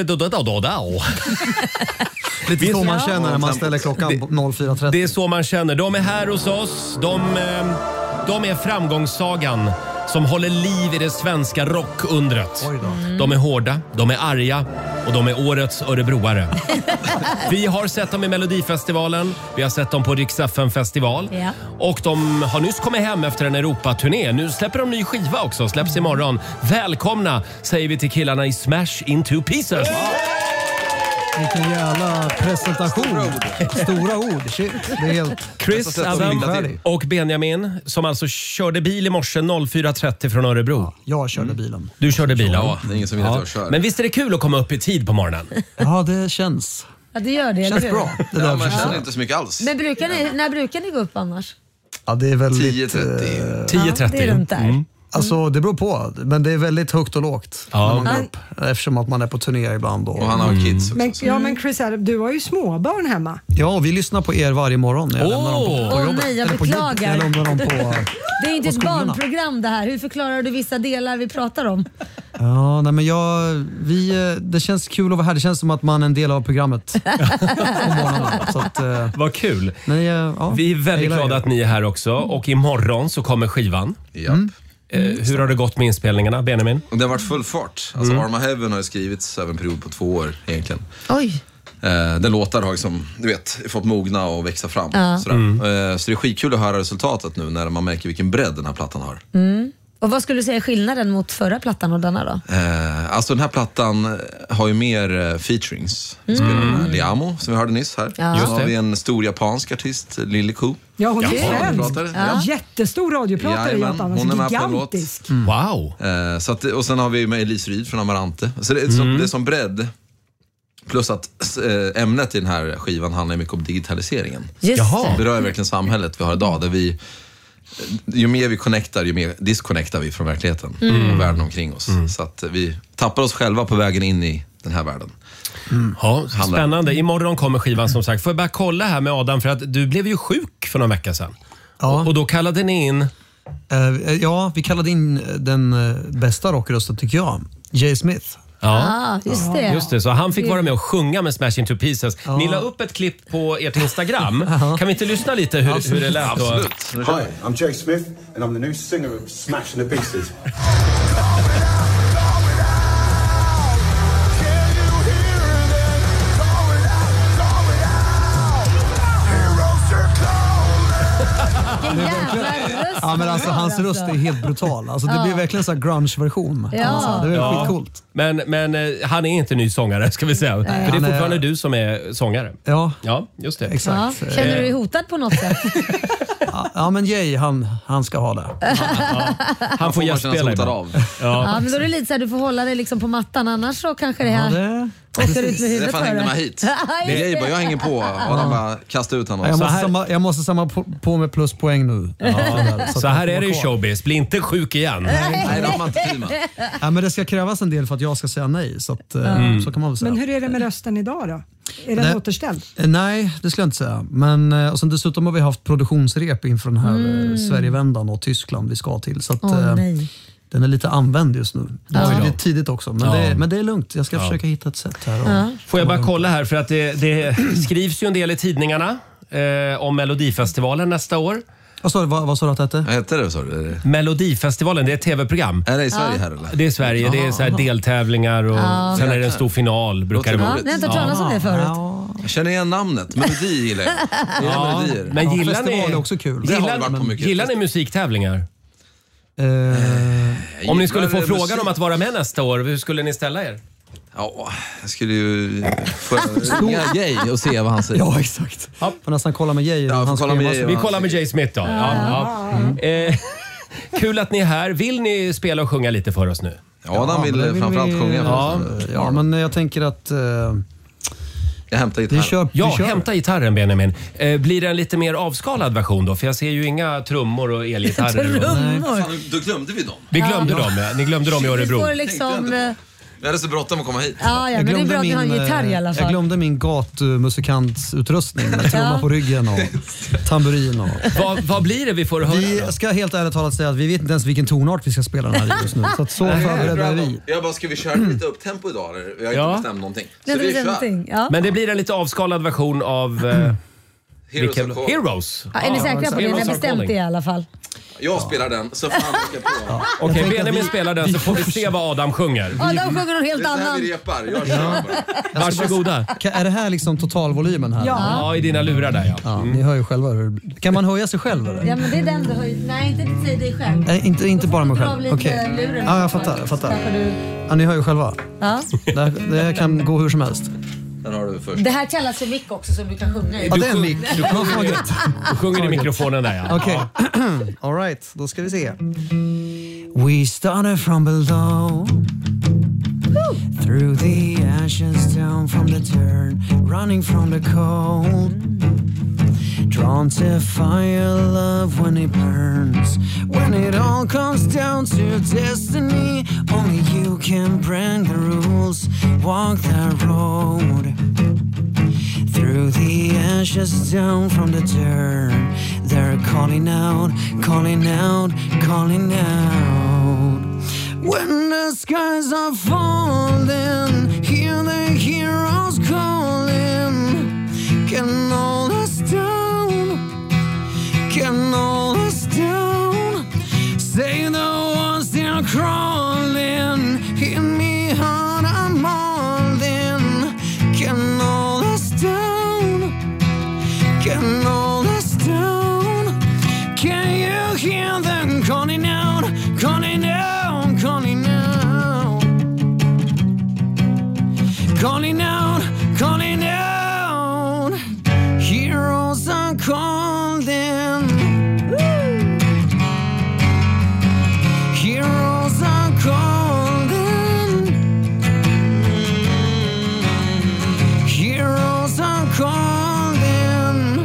Lite så man känner när man ställer klockan på 04.30. Det är så man känner. De är här hos oss. De är framgångssagan som håller liv i det svenska rockundret. De är hårda, de är arga och de är årets örebroare. Vi har sett dem i Melodifestivalen, vi har sett dem på Rix FM-festival. Och de har nyss kommit hem efter en Europaturné. Nu släpper de ny skiva också, släpps imorgon. Välkomna säger vi till killarna i Smash Into Pieces. Vilken jävla presentation. Stora ord. Shit. Det är helt... Chris, Adam och Benjamin som alltså körde bil i morse 04.30 från Örebro. Ja, jag körde bilen. Du körde bilen? Ja, det är ingen som vill att jag kör. Men visst är det kul att komma upp i tid på morgonen? Ja, det känns. Ja, det gör det. Känns bra. Man känner inte så mycket alls. Men när brukar ni gå upp annars? Ja, det är väldigt... 10:30. 10:30. det är runt där. Alltså det beror på, men det är väldigt högt och lågt när man går upp, eftersom att man är på turné ibland. Och han har kids också. Men Chris, du har ju småbarn hemma. Ja, vi lyssnar på er varje morgon när jag lämnar dem på jobbet. Nej, jag beklagar. Jag lämnar dem på, det är inte ett barnprogram det här. Hur förklarar du vissa delar vi pratar om? Ja, nej, men det känns kul att vara här. Det känns som att man är en del av programmet på morgonen. Så att, vad kul. Nej, vi är väldigt glada att ni är här också. Och imorgon så kommer skivan. Hur har det gått med inspelningarna, Benjamin? Det har varit full fart. Alltså Armageddon har skrivits över en period på 2 år egentligen. Oj. Den låtar har liksom, du vet, fått mogna och växa fram. Så det är skitkul att höra resultatet nu när man märker vilken bredd den här plattan har. Och vad skulle du säga är skillnaden mot förra plattan och denna då? Alltså den här plattan har ju mer featurings. Vi spelar med Liamo som vi hörde nyss här. Ja. Så har vi en stor japansk artist, Lily Ko. Ja, hon är svensk. Jättestor radiopratare i Japan. Hon är med gigantisk. på en låt. Wow. Så att, och sen har vi med Elise Ryd från Amarante. Så det är som bredd. Plus att ämnet i den här skivan handlar mycket om digitaliseringen. Just det. Det berör verkligen samhället vi har idag. Där ju mer vi connectar, ju mer disconnectar vi från verkligheten och världen omkring oss. Så att vi tappar oss själva på vägen in i den här världen. Ja, spännande. Imorgon kommer skivan som sagt. Får jag bara kolla här med Adam, för att du blev ju sjuk för några veckor sedan. Ja. Och då kallade ni in... Ja, vi kallade in den bästa rockrösten tycker jag, Jay Smith. Ja, just det. Så han fick vara med och sjunga med Smash Into Pieces. Ni la upp ett klipp på ert Instagram. Kan vi inte lyssna lite hur det lät då? Absolut. Hi, I'm Jay Smith and I'm the new singer of Smash Into Pieces. Ja, men alltså hans röst är helt brutal. Alltså det blir verkligen så här grunge-version. Ja. Det är skitcoolt. Men han är inte ny sångare, ska vi säga. För det är fortfarande du som är sångare. Ja, just det. Exakt. Ja. Känner du dig hotad på något sätt? Ja, men Jay, han ska ha det. Han får gästspela ibland. Ja, men då är det lite så här, du får hålla dig liksom på mattan, annars så kanske det här... Det fan hängde mig hit. Det är bara, jag hänger på och han bara kastar ut honom. Jag måste samma på med pluspoäng nu. Så här är det i showbiz. Bli inte sjuk igen. Nej, det har man inte tid med. Ja, men det ska krävas en del för att jag ska säga nej. Så, att, så kan man väl säga. Men hur är det med rösten idag då? Är den återställd? Nej, det skulle jag inte säga. Men och sen dessutom har vi haft produktionsrep inför den här Sverigevändan och Tyskland vi ska till. Så att, den är lite använd just nu. Det är tidigt också. Men det är lugnt. Jag ska försöka hitta ett sätt här. Får jag bara kolla här, för att det skrivs ju en del i tidningarna om Melodifestivalen nästa år. Vad sa du att det hette? Vad heter det, sa du? Melodifestivalen, det är ett tv-program. Är det i Sverige här eller? Det är Sverige, det är så här deltävlingar och sen är det en stor final, brukar det vara. Ni har inte talat om det förut. Jag känner igen namnet, melodi gillar jag. Men gillar ni också kul. Gillar ni musiktävlingar? Om ni skulle få frågan om att vara med nästa år, hur skulle ni ställa er? Ja, jag skulle ju få ringa Jay och se vad han säger. Ja, exakt. Får nästan kolla med Jay. Vi kollar med Jay Smith då. Kul att ni är här. Vill ni spela och sjunga lite för oss nu? Ja, han vill framförallt sjunga för oss. Ja, men jag tänker att... Jag hämtar gitarren. Hämta gitarren, Benjamin. Blir det en lite mer avskalad version då? För jag ser ju inga trummor och elgitarrer. Då glömde vi dem. Vi glömde dem, ja. Ni glömde dem i Örebro. Du får liksom... Jag hade så bråttom att komma hit. Ja, men det är bra att ni har en gitarr i alla fall. Jag glömde min gatumusikantsutrustning med trumma på ryggen och tamburin. Och... Vad blir det vi får höra? Vi ska helt ärligt talat säga att vi vet inte ens vilken tonart vi ska spela den här just nu. Så att så förberedda är vi. Jag bara, ska vi köra lite upp tempo idag? Eller? Jag har inte bestämt någonting. Så vi kör. Men det blir en lite avskalad version av... Heroes. Ja, är ni säkra på det? Ni har bestämt det i alla fall. Jag spelar den, så fan ska på. Okej, Benjamin spelar den, så får vi se vad Adam sjunger. Adam sjunger någon helt annan. Det är så här vi repar. Jag kör bara. Varsågoda. Är det här liksom totalvolymen här? Ja, i dina lurar där, ja. Ni hör ju själva hur... Kan man höja sig själv? Eller? Ja, men det är den du höjer. Nej, inte säg dig själv. Nej, inte bara mig själv. Okej. Ja, jag fattar. Ja, ni hör ju själva. Ja. Det kan gå hur som helst. Det här kallas för mick också, som du kan sjunga i. Ja, det är en mick. Du sjunger i mikrofonen där, ja. Okej. All right, då ska vi se. We started from below, through the ashes, down from the turn, running from the cold, Drawn to fire love when it burns. When it all comes down to destiny, only you can bring the rules. Walk that road. Through the ashes down from the dirt, they're calling out, calling out, calling out. When the skies are falling, hear the heroes calling. Can hold us down, can hold us down. Say the ones they're crawling, hit me hard, I'm all in. Can hold us down, can hold us down. Can you hear them calling out, calling out, calling out, calling out, calling out. Heroes are calling. Heroes are calling. Heroes are calling.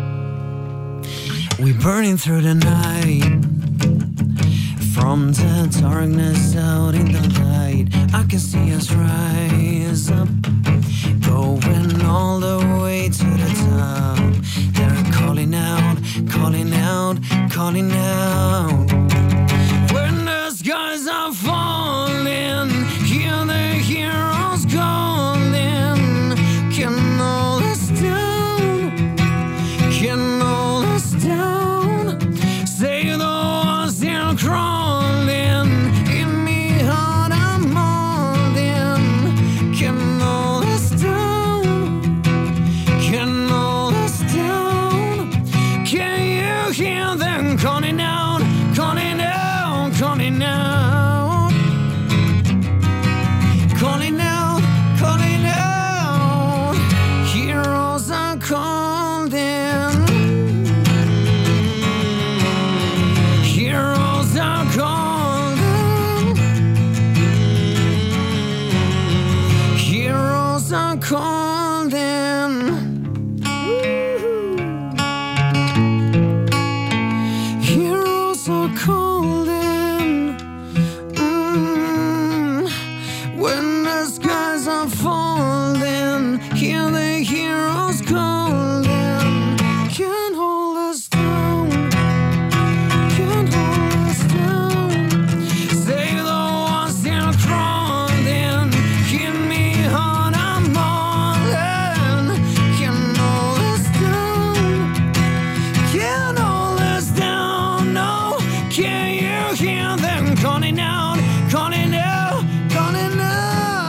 We're burning through the night. From the darkness out in the light, I can see us rise up, going all the way to the top. They're calling out, calling out, calling out. When the skies are falling, hear the heroes calling. Can hold us down, can hold us down. Say the ones they're crawling. Calling out, calling out, calling out. Calling out, calling out. Heroes are calling. Heroes are calling. Heroes are calling. Calling. When the skies are falling, hear the heroes calling. Can't hold us down, can't hold us down. Say the ones they're crawling, hit me hard, I'm all in. Can't hold us down, can't hold us down, no. Can you hear them calling out, calling out, calling out?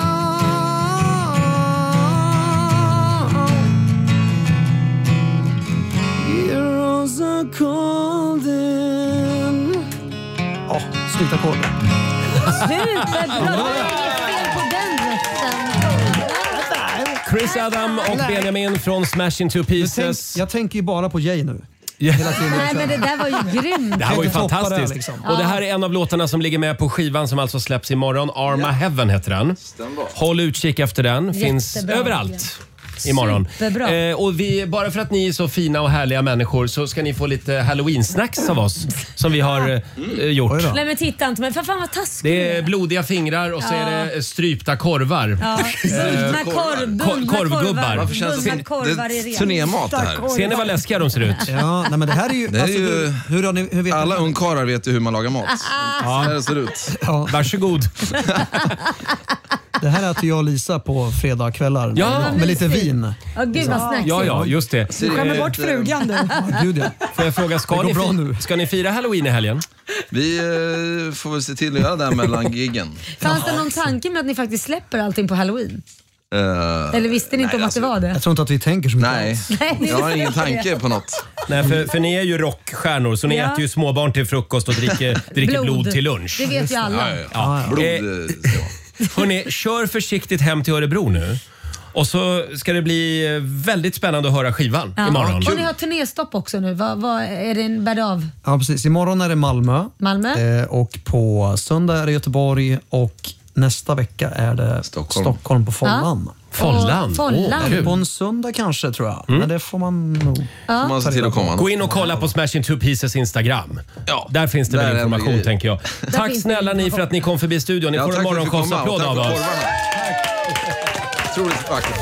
Heroes are calling. Sluta kolla. Sluta, bra. Fel på den rätten. Chris Adam och Benjamin från Smash Into Pieces. Jag tänker ju bara på Jay nu. Nej, men det där var ju grymt. Det här var ju fantastiskt. Det, liksom. Och det här är en av låtarna som ligger med på skivan som alltså släpps imorgon. Arma Heaven heter den. Håll utkik efter den. Finns överallt imorgon. Och bara för att ni är så fina och härliga människor så ska ni få lite Halloween-snacks av oss som vi har gjort. Nej men titta inte, men för fan vad taskigt. Det är blodiga fingrar och så är det strypta korvar. Ja. Korvgubbar. Varför känns det är turnémat det här? Ser ni vad läskiga de ser ut? Ja, nej, men det här är ju... Det är alltså, ju hur vet alla ungkarlar vet ju hur man lagar mat. Så här det ser ut. Ja. Varsågod. Det här äter jag och Lisa på fredagskvällar ja, med lite vin. Ja, gud vad snacks. Ja, just det. Du skämmer bort frugan du. Gud, ja. Får jag fråga, ska ni fira Halloween i helgen? Vi får väl se till att göra det här mellan giggen. Fanns det någon tanke med att ni faktiskt släpper allting på Halloween? Eller visste ni inte om att det var det? Jag tror inte att vi tänker så mycket. Nej, jag har ingen tanke på något. Nej, för ni är ju rockstjärnor så ni äter ju småbarn till frukost och dricker blod till lunch. Det vet ju alla. Ja. Blod, hörrni, kör försiktigt hem till Örebro nu. Och så ska det bli väldigt spännande att höra skivan imorgon. Och ni har turnéstopp också nu. Vad är det en bärd av? Ja, precis. Imorgon är det Malmö. Och på söndag är det Göteborg och nästa vecka är det Stockholm på Follan. Follan. På en söndag kanske, tror jag. Men det får man nog... Får man se till att komma. Gå in och kolla på Smash Into Pieces Instagram. Ja, där finns det väl information, tänker jag. Tack snälla ni för att ni kom förbi studion. Ni får en morgonshowsapplåd av oss. Otroligt vackert.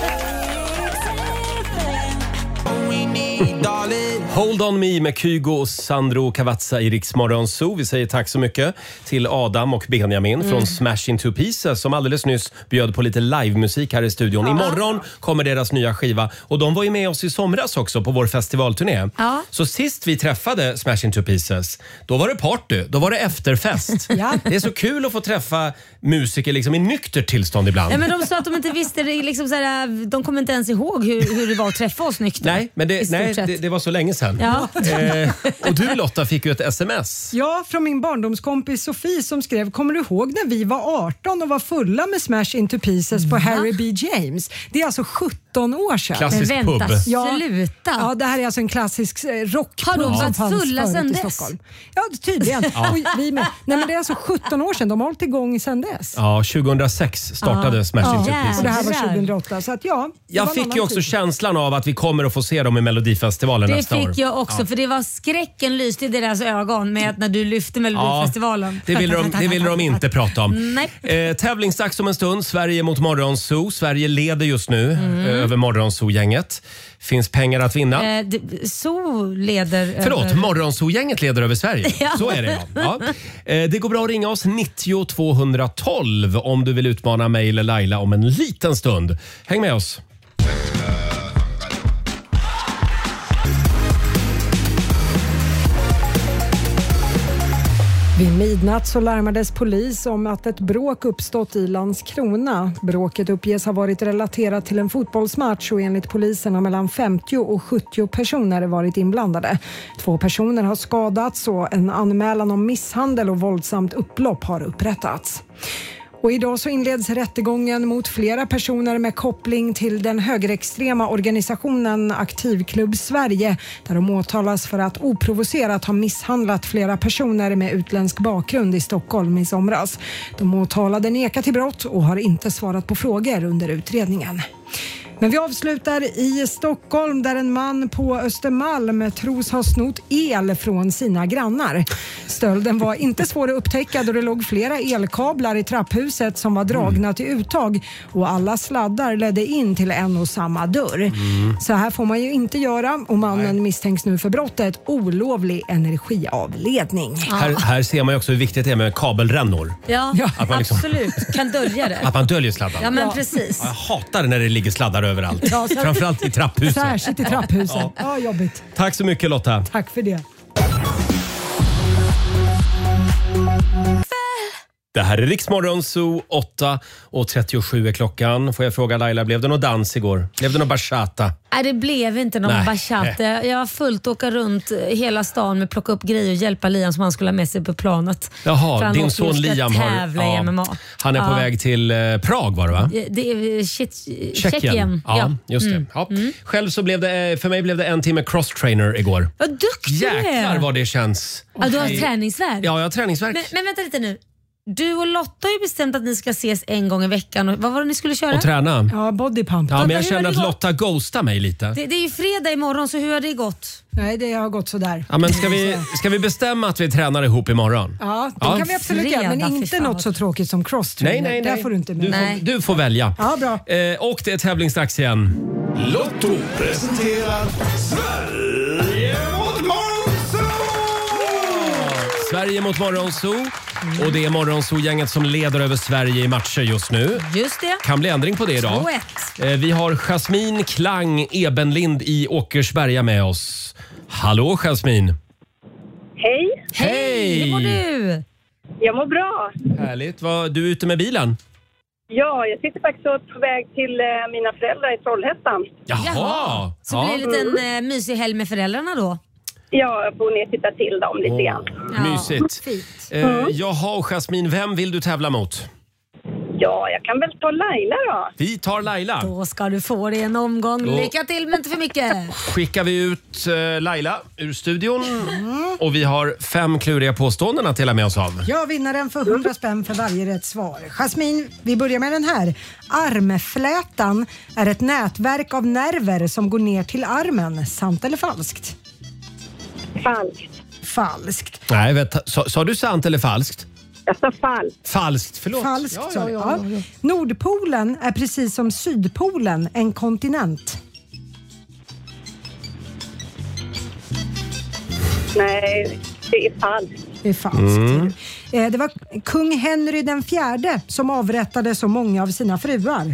Hold on me med Kygo och Sandro Cavazza i Rix Morgon Zoo. Vi säger tack så mycket till Adam och Benjamin från Smash Into Pieces som alldeles nyss bjöd på lite livemusik här i studion. Imorgon kommer deras nya skiva och de var ju med oss i somras också på vår festivalturné. Ja. Så sist vi träffade Smash Into Pieces, då var det party, då var det efterfest. Det är så kul att få träffa musiker liksom i nykter tillstånd ibland. Ja, men de sa att de inte visste det, liksom såhär, de kommer inte ens ihåg hur det var att träffa oss nykter. Nej, men det var så länge sedan. Ja. Och du Lotta fick ju ett sms. Ja, från min barndomskompis Sofie som skrev: kommer du ihåg när vi var 18 och var fulla med Smash Into Pieces på Harry B. James? Det är alltså 17 år sedan. Klassisk men vänta, pub. Sluta. Ja, det här är alltså en klassisk rockpub. Har de varit som fulla fanns sedan i dess? Stockholm. Ja, tydligen. Ja. Och vi med. Nej, men det är alltså 17 år sedan. De har hållit igång sedan dess. Ja, 2006 startade Smash Into Pieces. Och det här var 2008. Så att jag fick ju också känslan av att vi kommer att få se dem i Melodifestivalen nästa år. Det fick jag också, för det var skräcken lyste i deras ögon med att när du lyfte Melodifestivalen. Det ville de inte prata om. Nej. Tävlingsdags om en stund. Sverige mot Morgonzoo. Sverige leder just nu över Morgonzoo-gänget. Finns pengar att vinna. Förlåt, Morgonzoo-gänget leder över Sverige. Ja. Så är det ja. Det går bra att ringa oss 90 212 om du vill utmana mig eller Laila om en liten stund. Häng med oss. Vid midnatt så larmades polis om att ett bråk uppstått i Landskrona. Bråket uppges ha varit relaterat till en fotbollsmatch och enligt polisen har mellan 50 och 70 personer varit inblandade. 2 personer har skadats och en anmälan om misshandel och våldsamt upplopp har upprättats. Och idag så inleds rättegången mot flera personer med koppling till den högerextrema organisationen Aktivklubb Sverige, där de åtalas för att oprovocerat ha misshandlat flera personer med utländsk bakgrund i Stockholm i somras. De åtalade nekar till brott och har inte svarat på frågor under utredningen. Men vi avslutar i Stockholm där en man på Östermalm tros ha snott el från sina grannar. Stölden var inte svår att upptäcka då det låg flera elkablar i trapphuset som var dragna till uttag och alla sladdar ledde in till en och samma dörr. Så här får man ju inte göra och mannen misstänks nu för brottet olovlig energiavledning. Här ser man ju också hur viktigt det är med kabelrännor. Ja, att man liksom, absolut. Kan dölja det. Att man döljer sladdarna. Ja, men precis. Jag hatar när det ligger sladdar överallt. Ja, framförallt i trapphuset. Särskilt i trapphuset. Ja, jobbigt. Tack så mycket Lotta. Tack för det. Det här är Rix Morgon Zoo, 8:37 är klockan. Får jag fråga Laila, blev det någon dans igår? Blev det någon bachata? Nej, det blev inte någon bachata. Jag har fullt åka runt hela stan med att plocka upp grejer och hjälpa Liam som han skulle ha med sig på planet. Jaha, din son Liam tävla i MMA. Han är på väg till Prag var det va? Det är Tjeckien. Ja, just det. Ja. Själv så blev det, för mig blev det 1 timme cross-trainer igår. Vad duktig du är. Jäklar vad det känns. Ja, du har träningsvärk. Ja, jag har träningsvärk. Men vänta lite nu. Du och Lotta har ju bestämt att ni ska ses en gång i veckan. Vad var det ni skulle köra? Och träna. Ja, bodypump. Ja, men jag kände att Lotta ghostar mig lite. Det är ju fredag imorgon, så hur har det gått? Nej, det har gått sådär. Ja, men ska vi bestämma att vi tränar ihop imorgon? Ja, det kan vi absolut göra. Men inte något så tråkigt som cross-trainer. Nej. Där får du inte med. Du får välja. Ja, bra. Och det är tävlingsdags igen. Lotto presenterar Sverige mot Morgonzoo! Sverige mot Morgonzoo. Och det är Morgonzoo-gänget som leder över Sverige i matcher just nu. Just det. Kan bli ändring på det idag. 2-1. Vi har Jasmin Klang Ebenlind i Åkersberga med oss. Hallå Jasmin. Hej. Hej! Hur mår du? Jag mår bra. Härligt. Du är ute med bilen? Ja, jag sitter faktiskt på väg till mina föräldrar i Trollhättan. Jaha. Så blir det en liten mysig helg med föräldrarna då? Ja, jag får ner och titta till dem lite grann. Mysigt. Jaha, och Jasmin, vem vill du tävla mot? Ja, jag kan väl ta Laila då. Vi tar Laila. Då ska du få det en omgång. Då- Lycka till men inte för mycket. Skickar vi ut Laila ur studion. Och vi har 5 kluriga påståenden att dela med oss av. Jag vinner den för 100 spänn för varje rätt svar. Jasmin, vi börjar med den här. Armflätan är ett nätverk av nerver som går ner till armen. Sant eller falskt? Falskt. Falskt. Nej, sa du sant eller falskt? Jag sa falskt. Falskt, förlåt. Falskt, sa du. Ja. Nordpolen är precis som Sydpolen en kontinent. Nej, det är falskt. Det är falskt. Det var kung Henry den fjärde som avrättade så många av sina fruar.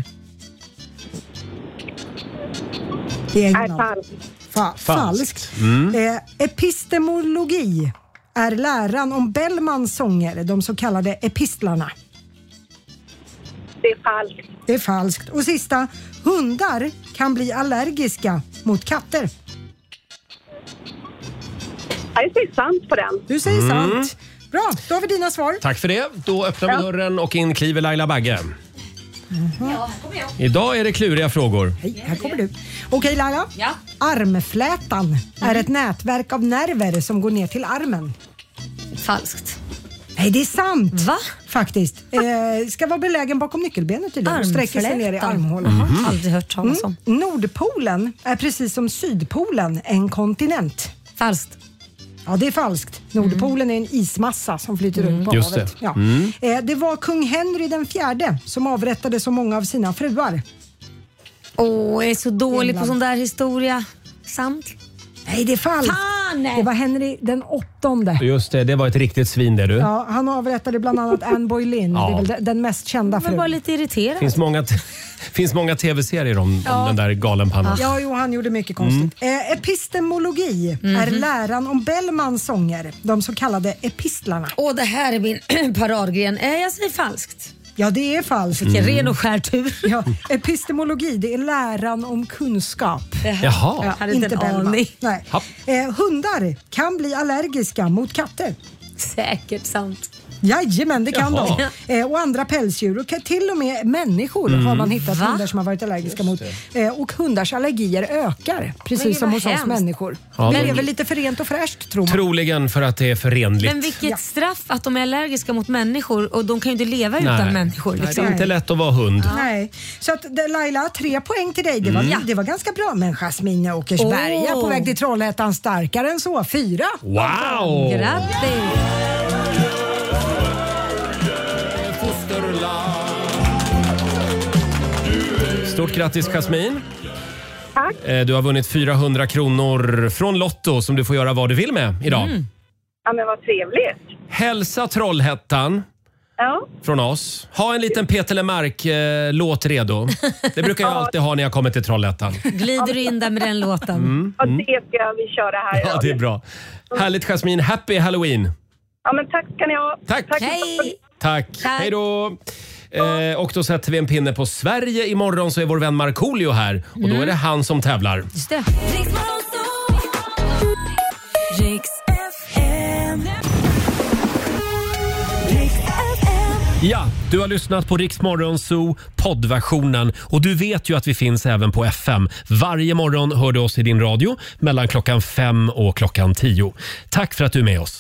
Det är Nej, falskt. Falskt. Epistemologi är läran om Bellmans sånger, de så kallade epistlarna. Det är falskt. Det är falskt. Och sista, hundar kan bli allergiska mot katter. Jag säger sant på den. Du säger sant. Bra, då har vi dina svar. Tack för det. Då öppnar vi dörren och in kliver Laila Bagge. Ja, här kommer jag. Idag är det kluriga frågor. Hej, här kommer du. Okej Laila. Ja. Armflätan är ett nätverk av nerver som går ner till armen. Falskt. Nej, det är sant. Va? Faktiskt. Ska vara belägen bakom nyckelbenet tydligen och sträcker sig ner i armhålan. Aldrig hört talas om. Nordpolen är precis som Sydpolen en kontinent. Falskt. Ja, det är falskt. Nordpolen är en ismassa som flyter runt på Just havet. det. Ja. Det var kung Henry den fjärde som avrättade så många av sina fruar. Jag är så dålig på sån där historia. Sant? Nej, det är falskt. Fan! Det var Henry den åttonde. Just det, det var ett riktigt svin det du. Ja, han avrättade bland annat Anne Boleyn. Ja. Det är väl den mest kända Jag var frun. bara lite irriterad. Finns många tv-serier om den där galenpannan. Ja, jo, han gjorde mycket konstigt. Epistemologi är läran om Bellmans sånger, de så kallade epistlarna. Det här är min paradgren. Jag säger falskt. Ja, det är falskt. Vilken ren och skär tur. Ja, epistemologi, det är läran om kunskap. Jaha. Ja, Hade inte inte en Bellman. aning. Nej. Hundar kan bli allergiska mot katter. Säkert sant. Jajamän, det kan Jaha. de. Och andra pälsdjur och till och med människor har man hittat hundar som har varit allergiska mot. Och hundars allergier ökar, precis Men som hos vad oss hemskt. människor. Ja, det men- är väl lite för rent och fräscht, tror man. Troligen för att det är förenligt. Men vilket straff att de är allergiska mot människor och de kan ju inte leva utan människor. Nej, det Liksom. är inte lätt att vara hund. Nej. Så att Laila, 3 poäng till dig. Det var ganska bra. Men Jasmine Åkersberga på väg till Trollhättan, starkare än så. 4. Wow! Grattis! Stort grattis Jasmin. Tack. Du har vunnit 400 kronor från Lotto som du får göra vad du vill med idag. Ja, men vad trevligt. Hälsa Trollhättan Ja. från oss. Ha en liten Peter Lemark-låt redo. Det brukar jag alltid ha när jag kommer till Trollhättan. Glider du in där med den låten? Ja, det ska vi köra här Ja, idag. det är bra. Härligt Jasmin. Happy Halloween. Ja, men tack ska ni ha. Tack. Hej! Tack. Hej då. Och då sätter vi en pinne på Sverige. Imorgon så är vår vän Markoolio här. Och då är det han som tävlar. Just det. Ja, du har lyssnat på Rix Morgon Zoo poddversionen och du vet ju att vi finns även på FM. Varje morgon hör du oss i din radio mellan klockan 5 och klockan 10. Tack för att du är med oss.